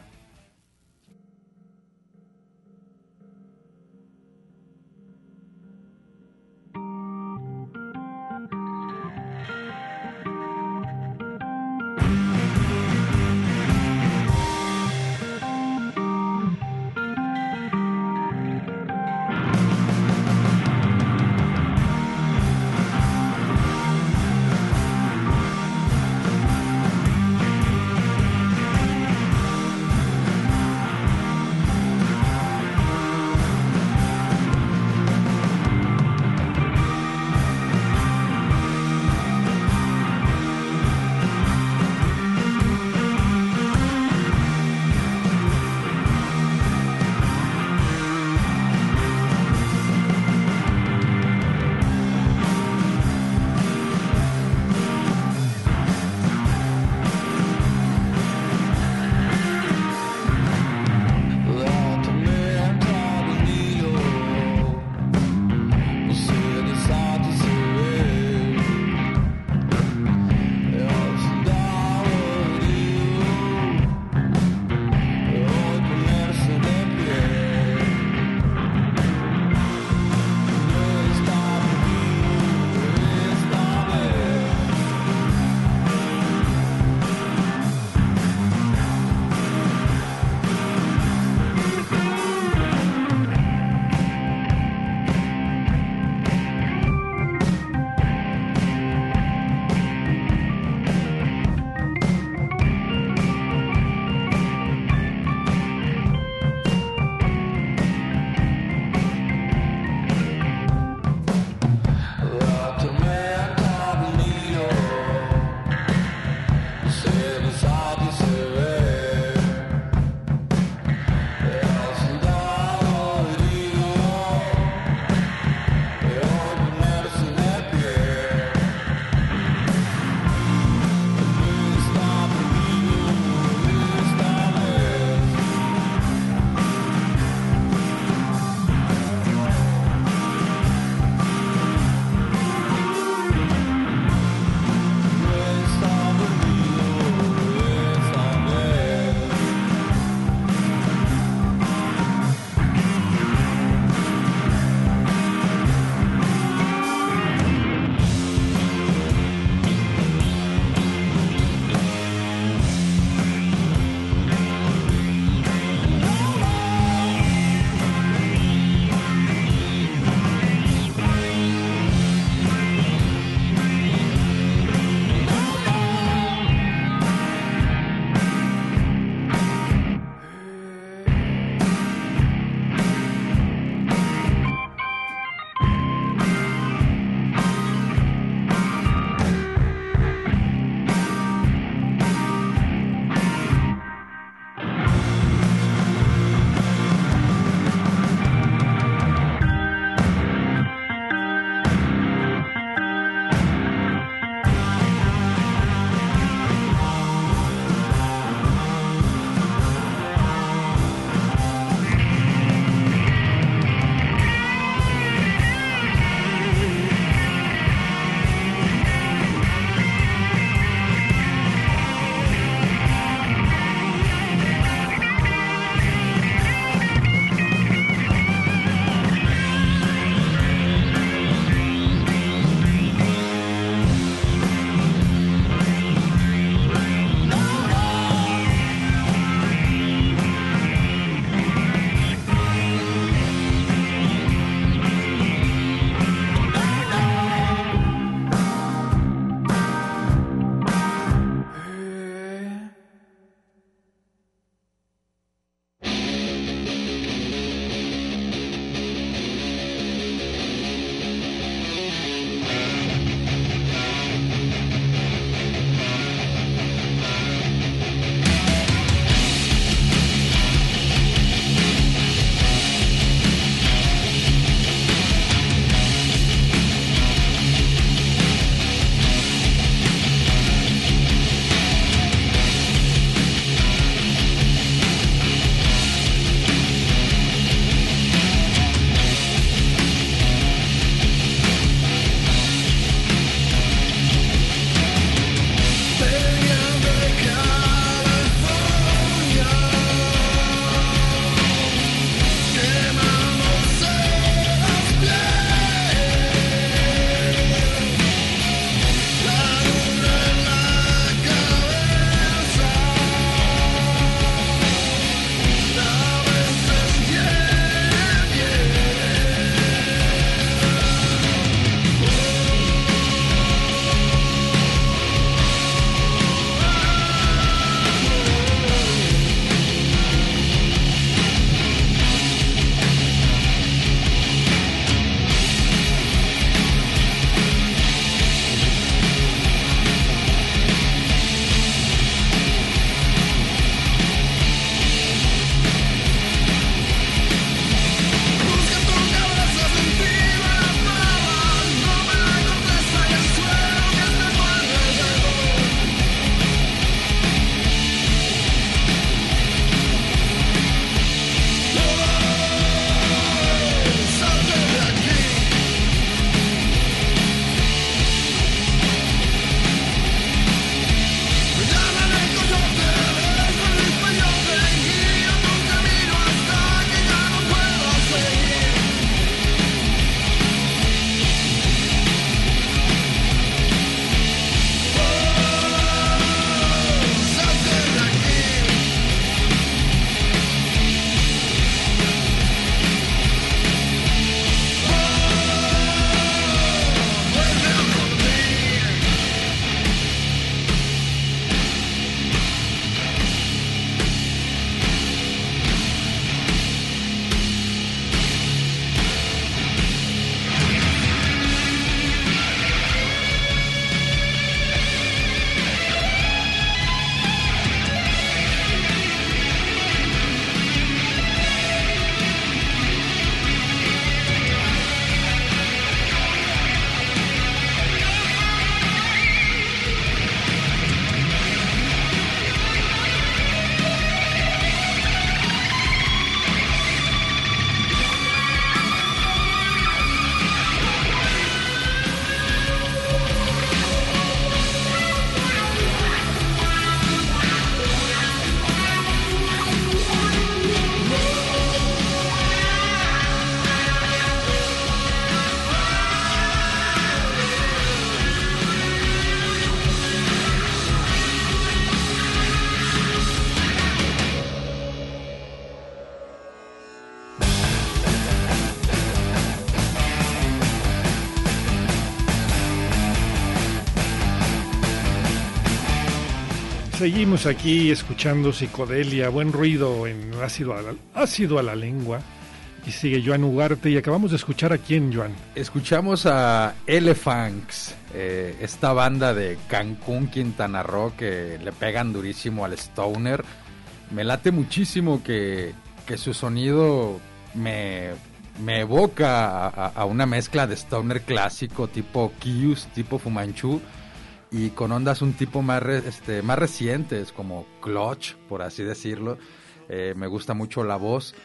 Seguimos aquí escuchando psicodelia, buen ruido en ácido a la lengua. Y sigue Joan Ugarte y acabamos de escuchar a quién, Joan. Escuchamos a Elephants, esta banda de Cancún, Quintana Roo, que le pegan durísimo al stoner. Me late muchísimo que su sonido me evoca a una mezcla de stoner clásico tipo Kius, tipo Fu Manchu, y con ondas un tipo más recientes como Clutch, por así decirlo. Me gusta mucho la voz.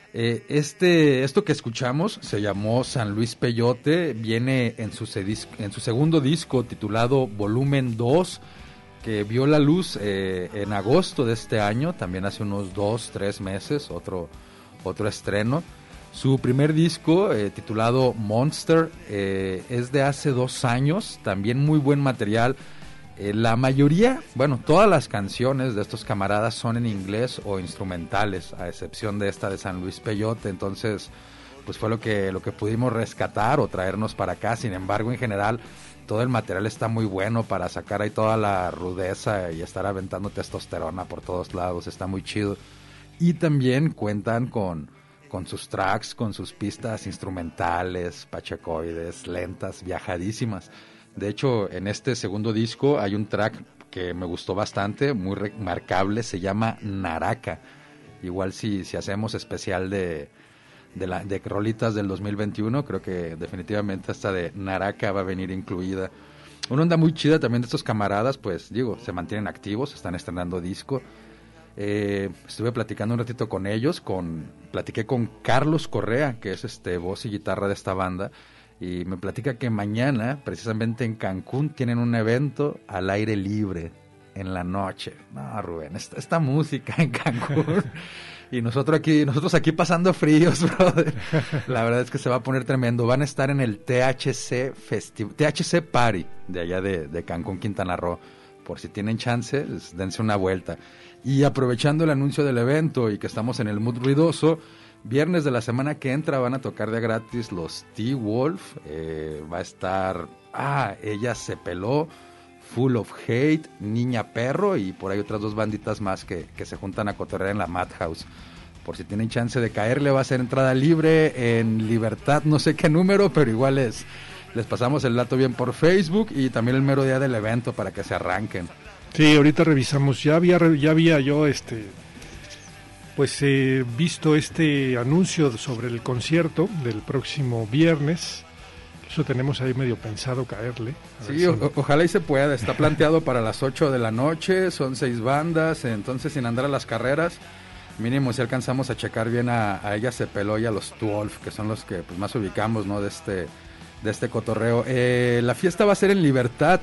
Esto que escuchamos se llamó San Luis Peyote, viene en su segundo disco titulado Volumen 2, que vio la luz en agosto de este año, también hace unos 2-3 meses, otro estreno. Su primer disco, titulado Monster, es de hace 2 años, también muy buen material. La mayoría, bueno, todas las canciones de estos camaradas son en inglés o instrumentales, a excepción de esta de San Luis Peyote. Entonces, pues fue lo que pudimos rescatar o traernos para acá. Sin embargo, en general, todo el material está muy bueno para sacar ahí toda la rudeza y estar aventando testosterona por todos lados. Está muy chido. Y también cuentan con sus tracks, con sus pistas instrumentales, pachecoides, lentas, viajadísimas. De hecho, en este segundo disco hay un track que me gustó bastante, muy remarcable, se llama Naraka. Igual si hacemos especial de rolitas del 2021, creo que definitivamente esta de Naraka va a venir incluida. Una onda muy chida también de estos camaradas, pues digo, se mantienen activos, están estrenando disco. Estuve platicando un ratito con ellos, platiqué con Carlos Correa, que es voz y guitarra de esta banda, y me platica que mañana, precisamente en Cancún, tienen un evento al aire libre en la noche. No, Rubén, esta música en Cancún y nosotros aquí pasando fríos, brother. La verdad es que se va a poner tremendo. Van a estar en el THC Party de allá de Cancún, Quintana Roo. Por si tienen chance, dense una vuelta. Y aprovechando el anuncio del evento y que estamos en el mood ruidoso, viernes de la semana que entra van a tocar de gratis los T-Wolf. Va a estar Ella se peló, Full of Hate, Niña Perro, y por ahí otras 2 banditas más que se juntan a cotorrear en la Madhouse. Por si tienen chance de caerle, va a ser entrada libre en Libertad, no sé qué número, pero igual les pasamos el dato bien por Facebook, y también el mero día del evento para que se arranquen. Sí, ahorita revisamos. Ya había yo visto este anuncio sobre el concierto del próximo viernes. Eso tenemos ahí medio pensado caerle. Sí, ojalá y se pueda. Está planteado para las 8 de la noche, son 6 bandas, entonces sin andar a las carreras, mínimo si alcanzamos a checar bien a Ella se peló y a los 12, que son los que pues más ubicamos, ¿no? de este cotorreo. La fiesta va a ser en Libertad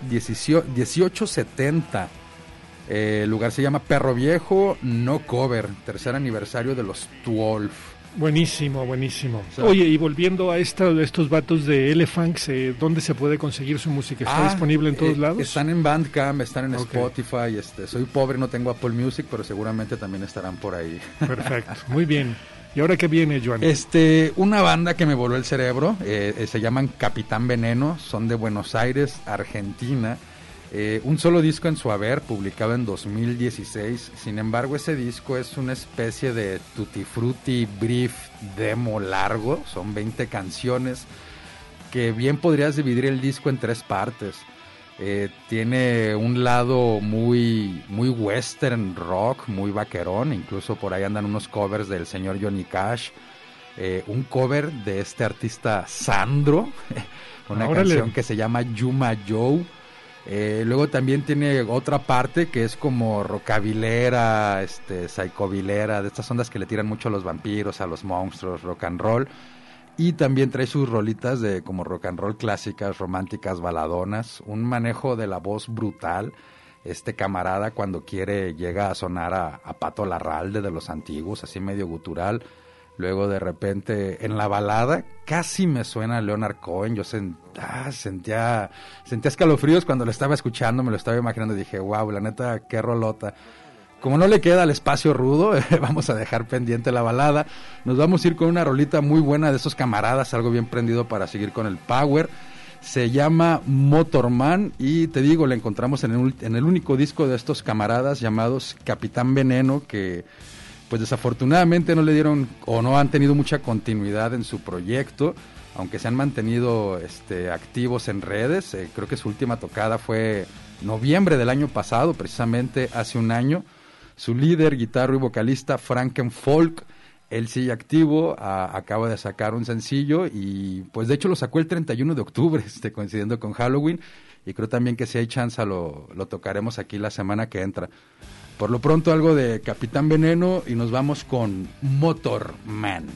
1870. El lugar se llama Perro Viejo, no cover, 3er aniversario de los 12. Buenísimo. O sea, oye, y volviendo a estos vatos de Elephants, ¿dónde se puede conseguir su música? ¿Está disponible en todos lados? Están en Bandcamp, están en Spotify. Soy pobre, no tengo Apple Music, pero seguramente también estarán por ahí. Perfecto, muy bien. ¿Y ahora qué viene, Joan? Una banda que me voló el cerebro, se llaman Capitán Veneno, son de Buenos Aires, Argentina. Un solo disco en su haber, publicado en 2016. Sin embargo, ese disco es una especie de tutti frutti brief demo largo. Son 20 canciones que bien podrías dividir el disco en 3 partes. Tiene un lado muy western rock, muy vaquerón. Incluso por ahí andan unos covers del señor Johnny Cash. Un cover de este artista Sandro, una canción que se llama Yuma Joe. Luego también tiene otra parte que es como rockabilera, psychobilera, de estas ondas que le tiran mucho a los vampiros, a los monstruos, rock and roll. Y también trae sus rolitas de como rock and roll clásicas, románticas, baladonas. Un manejo de la voz brutal. Este camarada cuando quiere llega a sonar a Pato Larralde de los antiguos, así medio gutural. Luego de repente en la balada casi me suena Leonard Cohen. Yo sentía escalofríos cuando lo estaba escuchando, me lo estaba imaginando y dije, wow, la neta, qué rolota. Como no le queda el espacio rudo, vamos a dejar pendiente la balada. Nos vamos a ir con una rolita muy buena de esos camaradas, algo bien prendido para seguir con el power. Se llama Motorman y te digo, la encontramos en el único disco de estos camaradas llamados Capitán Veneno, que pues desafortunadamente no le dieron o no han tenido mucha continuidad en su proyecto, aunque se han mantenido activos en redes. Creo que su última tocada fue noviembre del año pasado, precisamente hace un año. Su líder, guitarro y vocalista Frankenfolk, él sigue activo, acaba de sacar un sencillo y pues de hecho lo sacó el 31 de octubre, coincidiendo con Halloween, y creo también que si hay chance lo tocaremos aquí la semana que entra. Por lo pronto algo de Capitán Veneno y nos vamos con Motorman.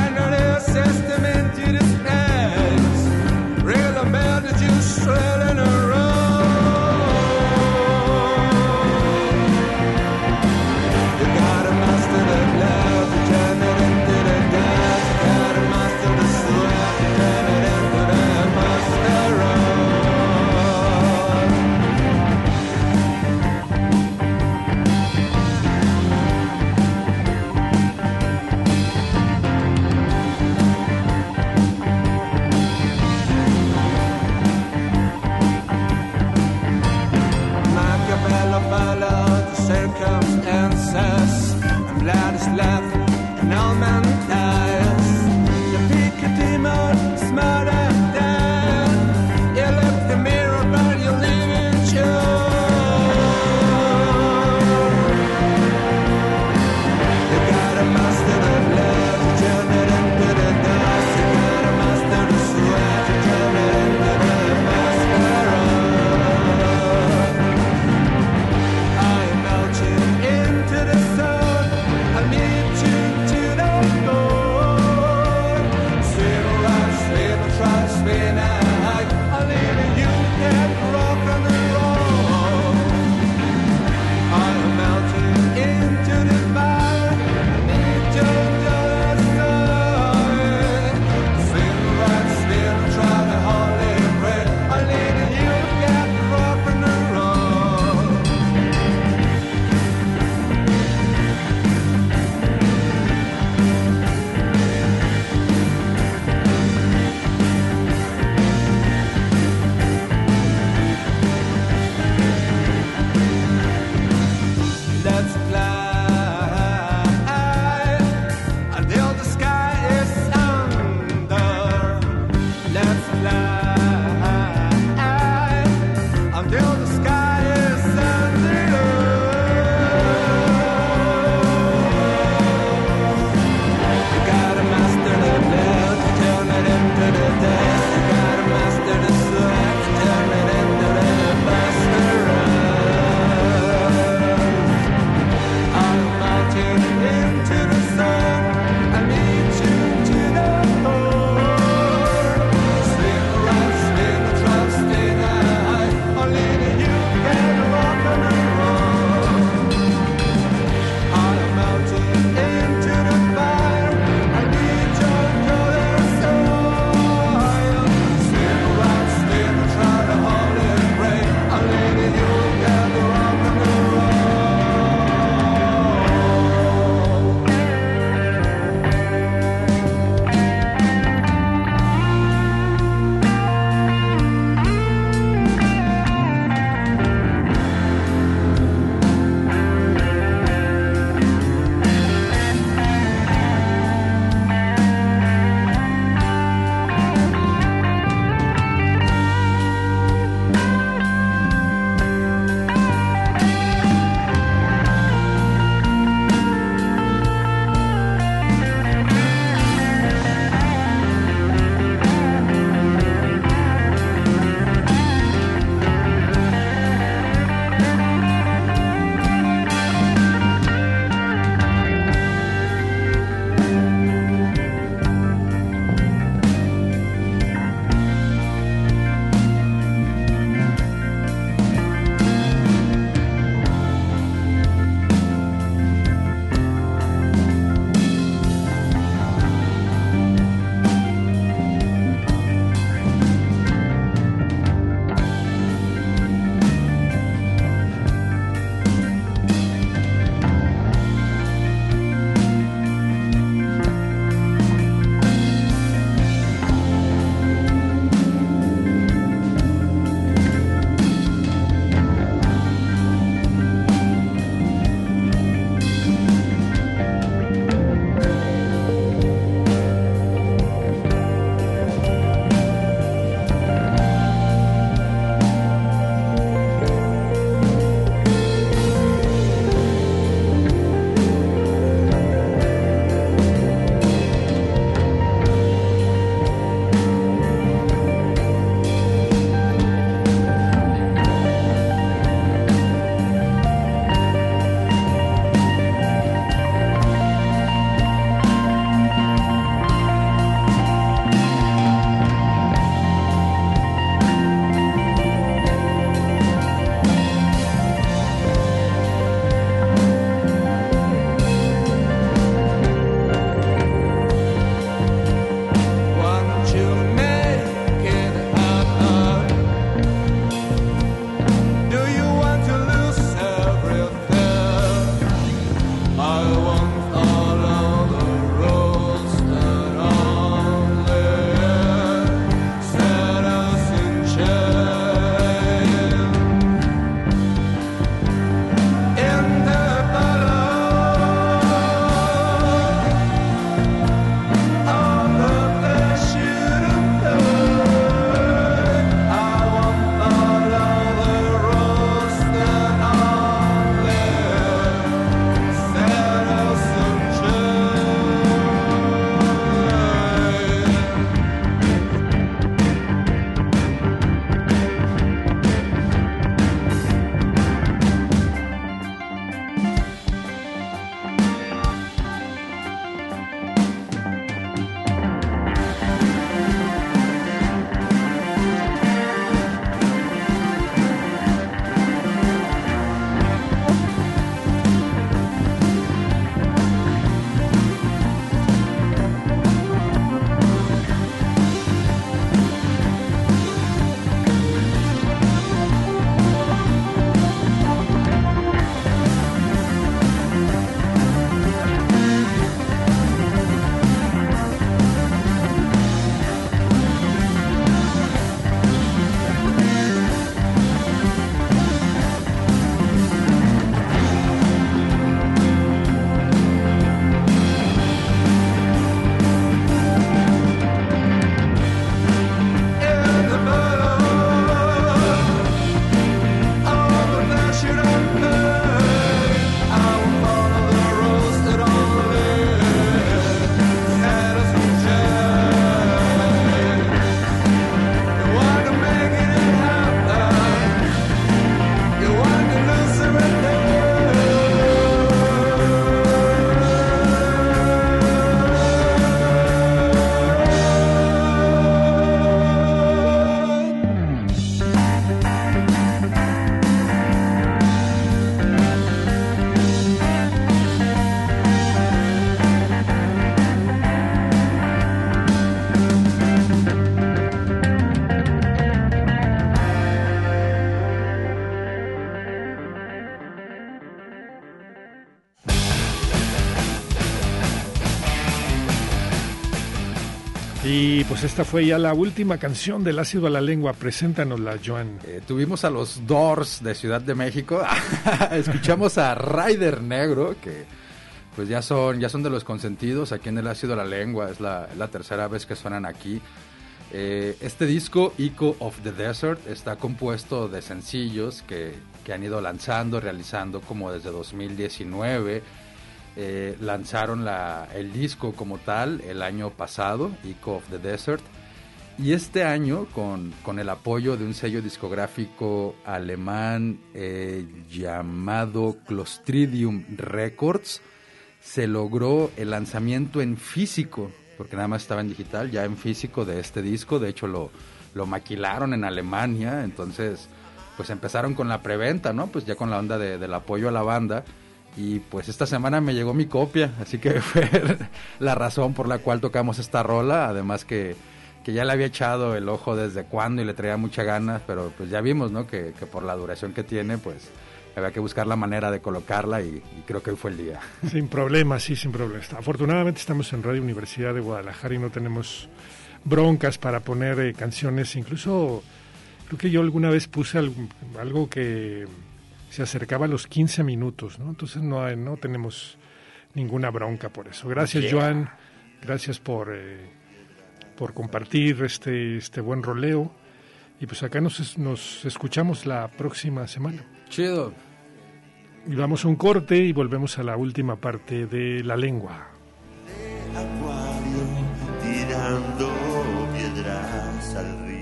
System into the space. Real about the juice swelling around. Y pues esta fue ya la última canción del Ácido a la Lengua. Preséntanosla, Joan. Tuvimos a los Doors de Ciudad de México. Escuchamos a Rider Negro, que pues ya son de los consentidos aquí en el Ácido a la Lengua. Es la tercera vez que suenan aquí. Este disco, Echo of the Desert, está compuesto de sencillos que han ido lanzando, realizando como desde 2019. Lanzaron el disco como tal el año pasado, Echo of the Desert, y este año con el apoyo de un sello discográfico alemán llamado Clostridium Records, se logró el lanzamiento en físico, porque nada más estaba en digital, ya en físico de este disco. De hecho lo maquilaron en Alemania, entonces pues empezaron con la preventa, ¿no? Pues ya con la onda del apoyo a la banda. Y pues esta semana me llegó mi copia, así que fue la razón por la cual tocamos esta rola. Además que ya le había echado el ojo desde cuando y le traía muchas ganas, pero pues ya vimos, ¿no? Que por la duración que tiene, pues había que buscar la manera de colocarla y creo que hoy fue el día. Sin problema, sí, sin problema. Afortunadamente estamos en Radio Universidad de Guadalajara y no tenemos broncas para poner canciones. Incluso creo que yo alguna vez puse algo que se acercaba a los 15 minutos, ¿no? Entonces no tenemos ninguna bronca por eso. Gracias, Joan. Gracias por compartir este buen roleo. Y pues acá nos escuchamos la próxima semana. Chido. Y vamos a un corte y volvemos a la última parte de La Lengua. De acuario, tirando piedras al río.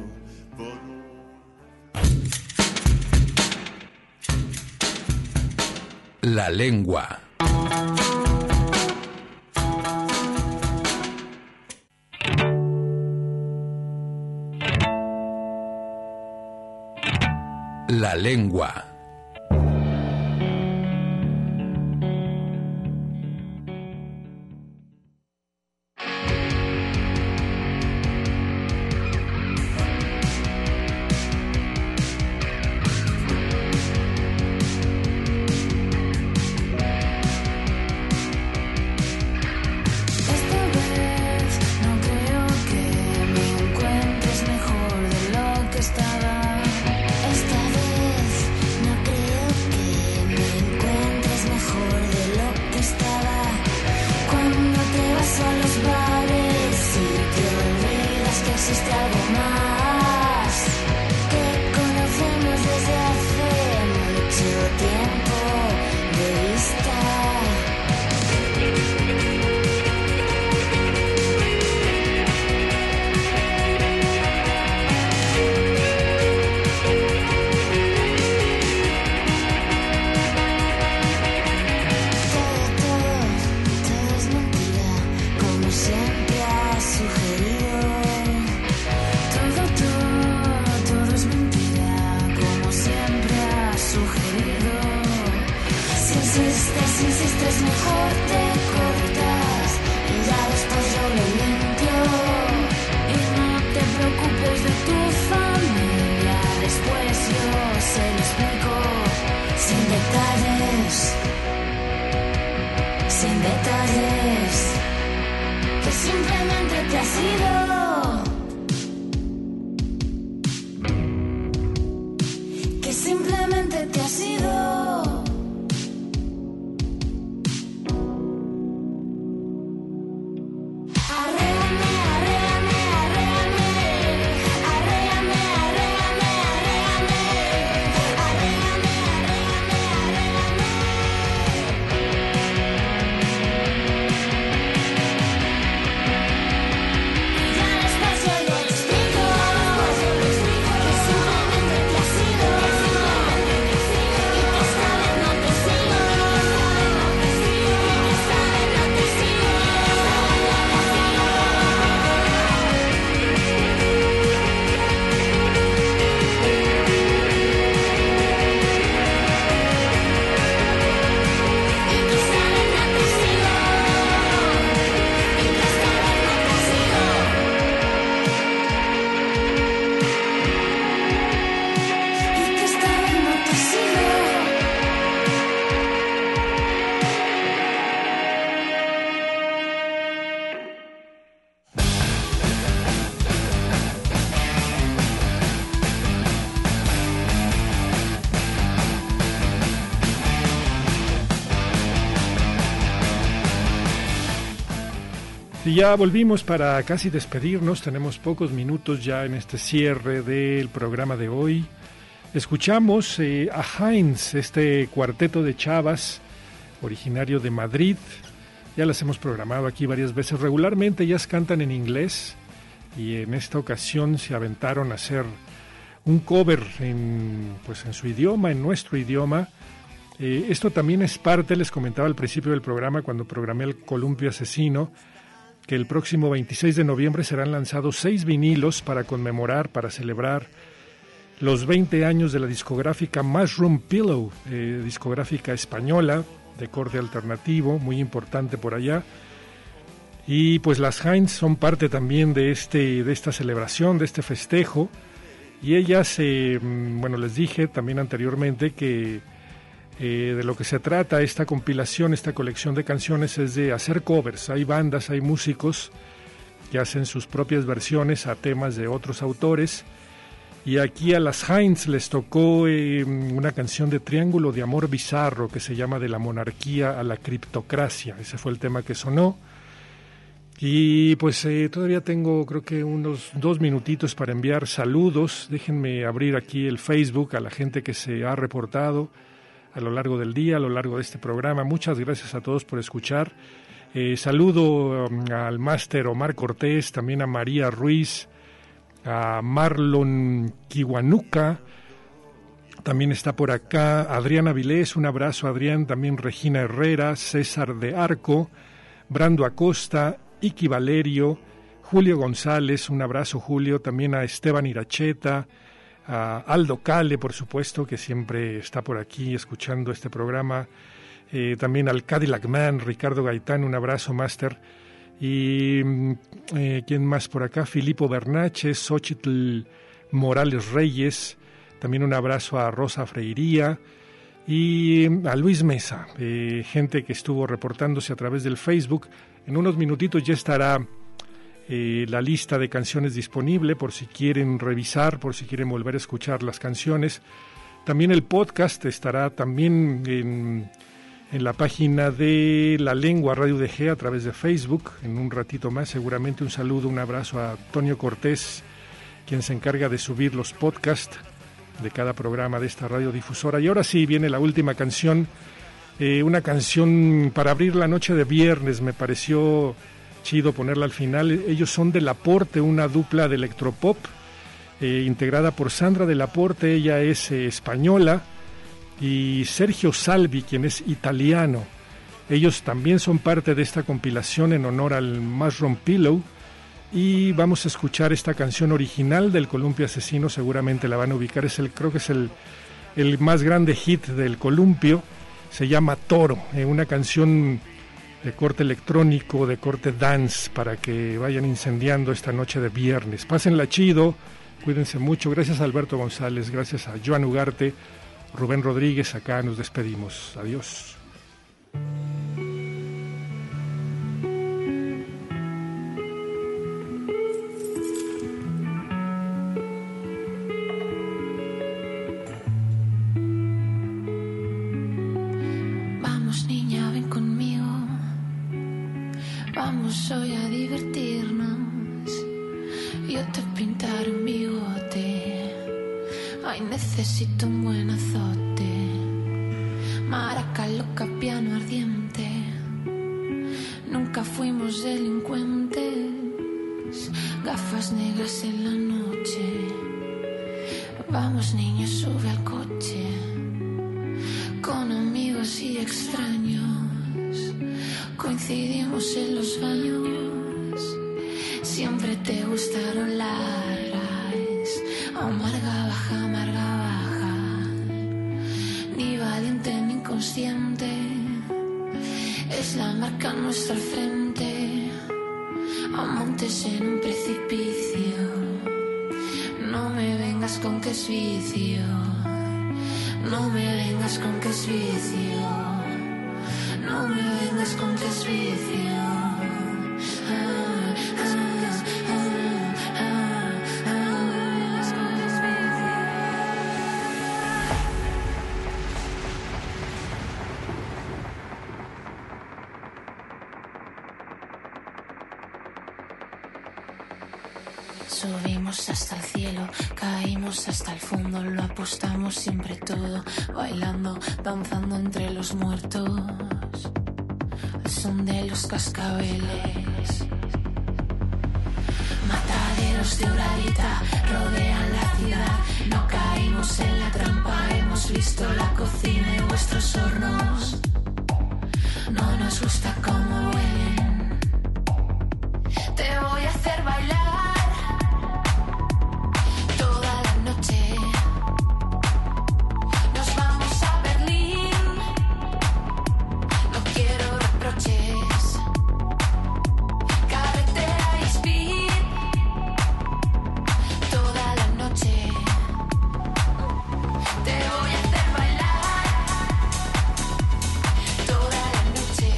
La Lengua. La Lengua. Espacio Y ya volvimos para casi despedirnos, tenemos pocos minutos ya en este cierre del programa de hoy. Escuchamos a Heinz, este cuarteto de chavas, originario de Madrid. Ya las hemos programado aquí varias veces. Regularmente ellas cantan en inglés y en esta ocasión se aventaron a hacer un cover en su idioma, en nuestro idioma. Esto también es parte, les comentaba al principio del programa, cuando programé el Columpio Asesino, que el próximo 26 de noviembre serán lanzados 6 vinilos para conmemorar, para celebrar los 20 años de la discográfica Mushroom Pillow, discográfica española de corte alternativo, muy importante por allá. Y pues las Heinz son parte también de esta celebración, de este festejo. Y ellas, les dije también anteriormente que de lo que se trata esta compilación, esta colección de canciones es de hacer covers. Hay bandas, hay músicos que hacen sus propias versiones a temas de otros autores. Y aquí a las Heinz les tocó una canción de Triángulo de Amor Bizarro que se llama De la monarquía a la criptocracia. Ese fue el tema que sonó. Y pues todavía tengo creo que unos 2 minutitos para enviar saludos. Déjenme abrir aquí el Facebook a la gente que se ha reportado a lo largo del día, a lo largo de este programa. Muchas gracias a todos por escuchar. Saludo al máster Omar Cortés, también a María Ruiz, a Marlon Kiwanuka, también está por acá Adrián Avilés, un abrazo Adrián, también Regina Herrera, César de Arco, Brando Acosta, Iki Valerio, Julio González, un abrazo Julio, también a Esteban Iracheta, a Aldo Cale, por supuesto, que siempre está por aquí escuchando este programa, también al Cadillac Man, Ricardo Gaitán, un abrazo máster. Y ¿quién más por acá? Filipo Bernache, Xochitl Morales Reyes, también un abrazo a Rosa Freiría y a Luis Mesa, gente que estuvo reportándose a través del Facebook. En unos minutitos ya estará la lista de canciones disponible por si quieren revisar, por si quieren volver a escuchar las canciones. También el podcast estará también en la página de La Lengua Radio DG a través de Facebook, en un ratito más seguramente. Un saludo, un abrazo a Antonio Cortés, quien se encarga de subir los podcasts de cada programa de esta radiodifusora. Y ahora sí, viene la última canción, una canción para abrir la noche de viernes. Me pareció chido ponerla al final. Ellos son de Laporte, una dupla de electropop, integrada por Sandra de Laporte, ella es española, y Sergio Salvi, quien es italiano. Ellos también son parte de esta compilación en honor al Mushroom Pillow, y vamos a escuchar esta canción original del Columpio Asesino. Seguramente la van a ubicar, creo que es el más grande hit del Columpio. Se llama Toro, una canción de corte electrónico, de corte dance, para que vayan incendiando esta noche de viernes. Pásenla chido, cuídense mucho. Gracias a Alberto González, gracias a Joan Ugarte, Rubén Rodríguez. Acá nos despedimos. Adiós. Vamos niña, ven conmigo, vamos hoy a divertirnos. Yo te pintaré un bigote, ay, necesito un buen azote. Maraca loca, piano ardiente, nunca fuimos delincuentes. Gafas negras en la noche, vamos niña, sube al coche. Con amigos y extraños, coincidimos en los baños. Siempre te gustaron largas, amarga baja, amarga baja. Ni valiente ni inconsciente, es la marca en nuestra frente. Amantes en un precipicio, no me vengas con que es vicio. No me vengas con que es vicio, no me vengas con que es vicio. Subimos hasta el cielo, caímos hasta el fondo, lo apostamos siempre todo, bailando, danzando entre los muertos, al son de los cascabeles. Mataderos de Uralita rodean la ciudad, no caímos en la trampa, hemos visto la cocina y vuestros hornos, no nos gusta cómo huelen. Te voy a hacer bailar toda la noche. Nos vamos a Berlín, no quiero reproches. Carretera y speed toda la noche. Te voy a hacer bailar toda la noche.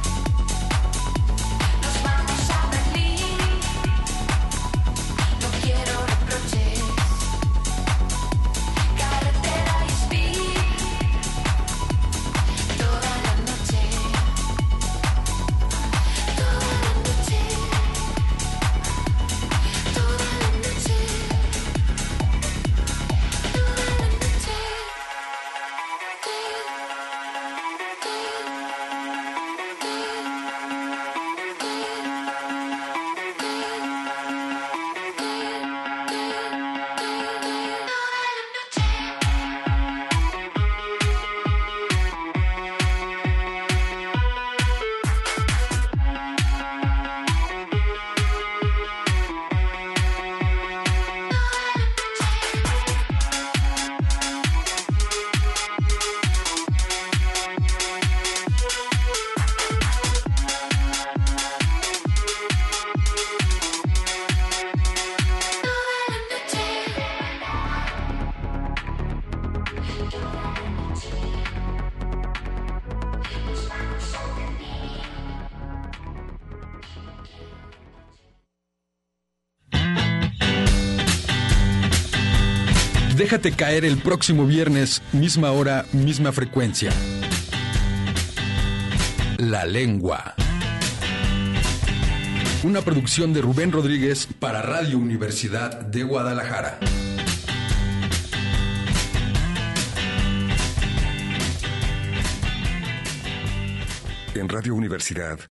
Nos vamos a Berlín, no quiero reproches. Carretera y speed toda la noche. Toda la noche. Toda la noche. Toda la noche. Déjate caer el próximo viernes, misma hora, misma frecuencia. La Lengua. Una producción de Rubén Rodríguez para Radio Universidad de Guadalajara. En Radio Universidad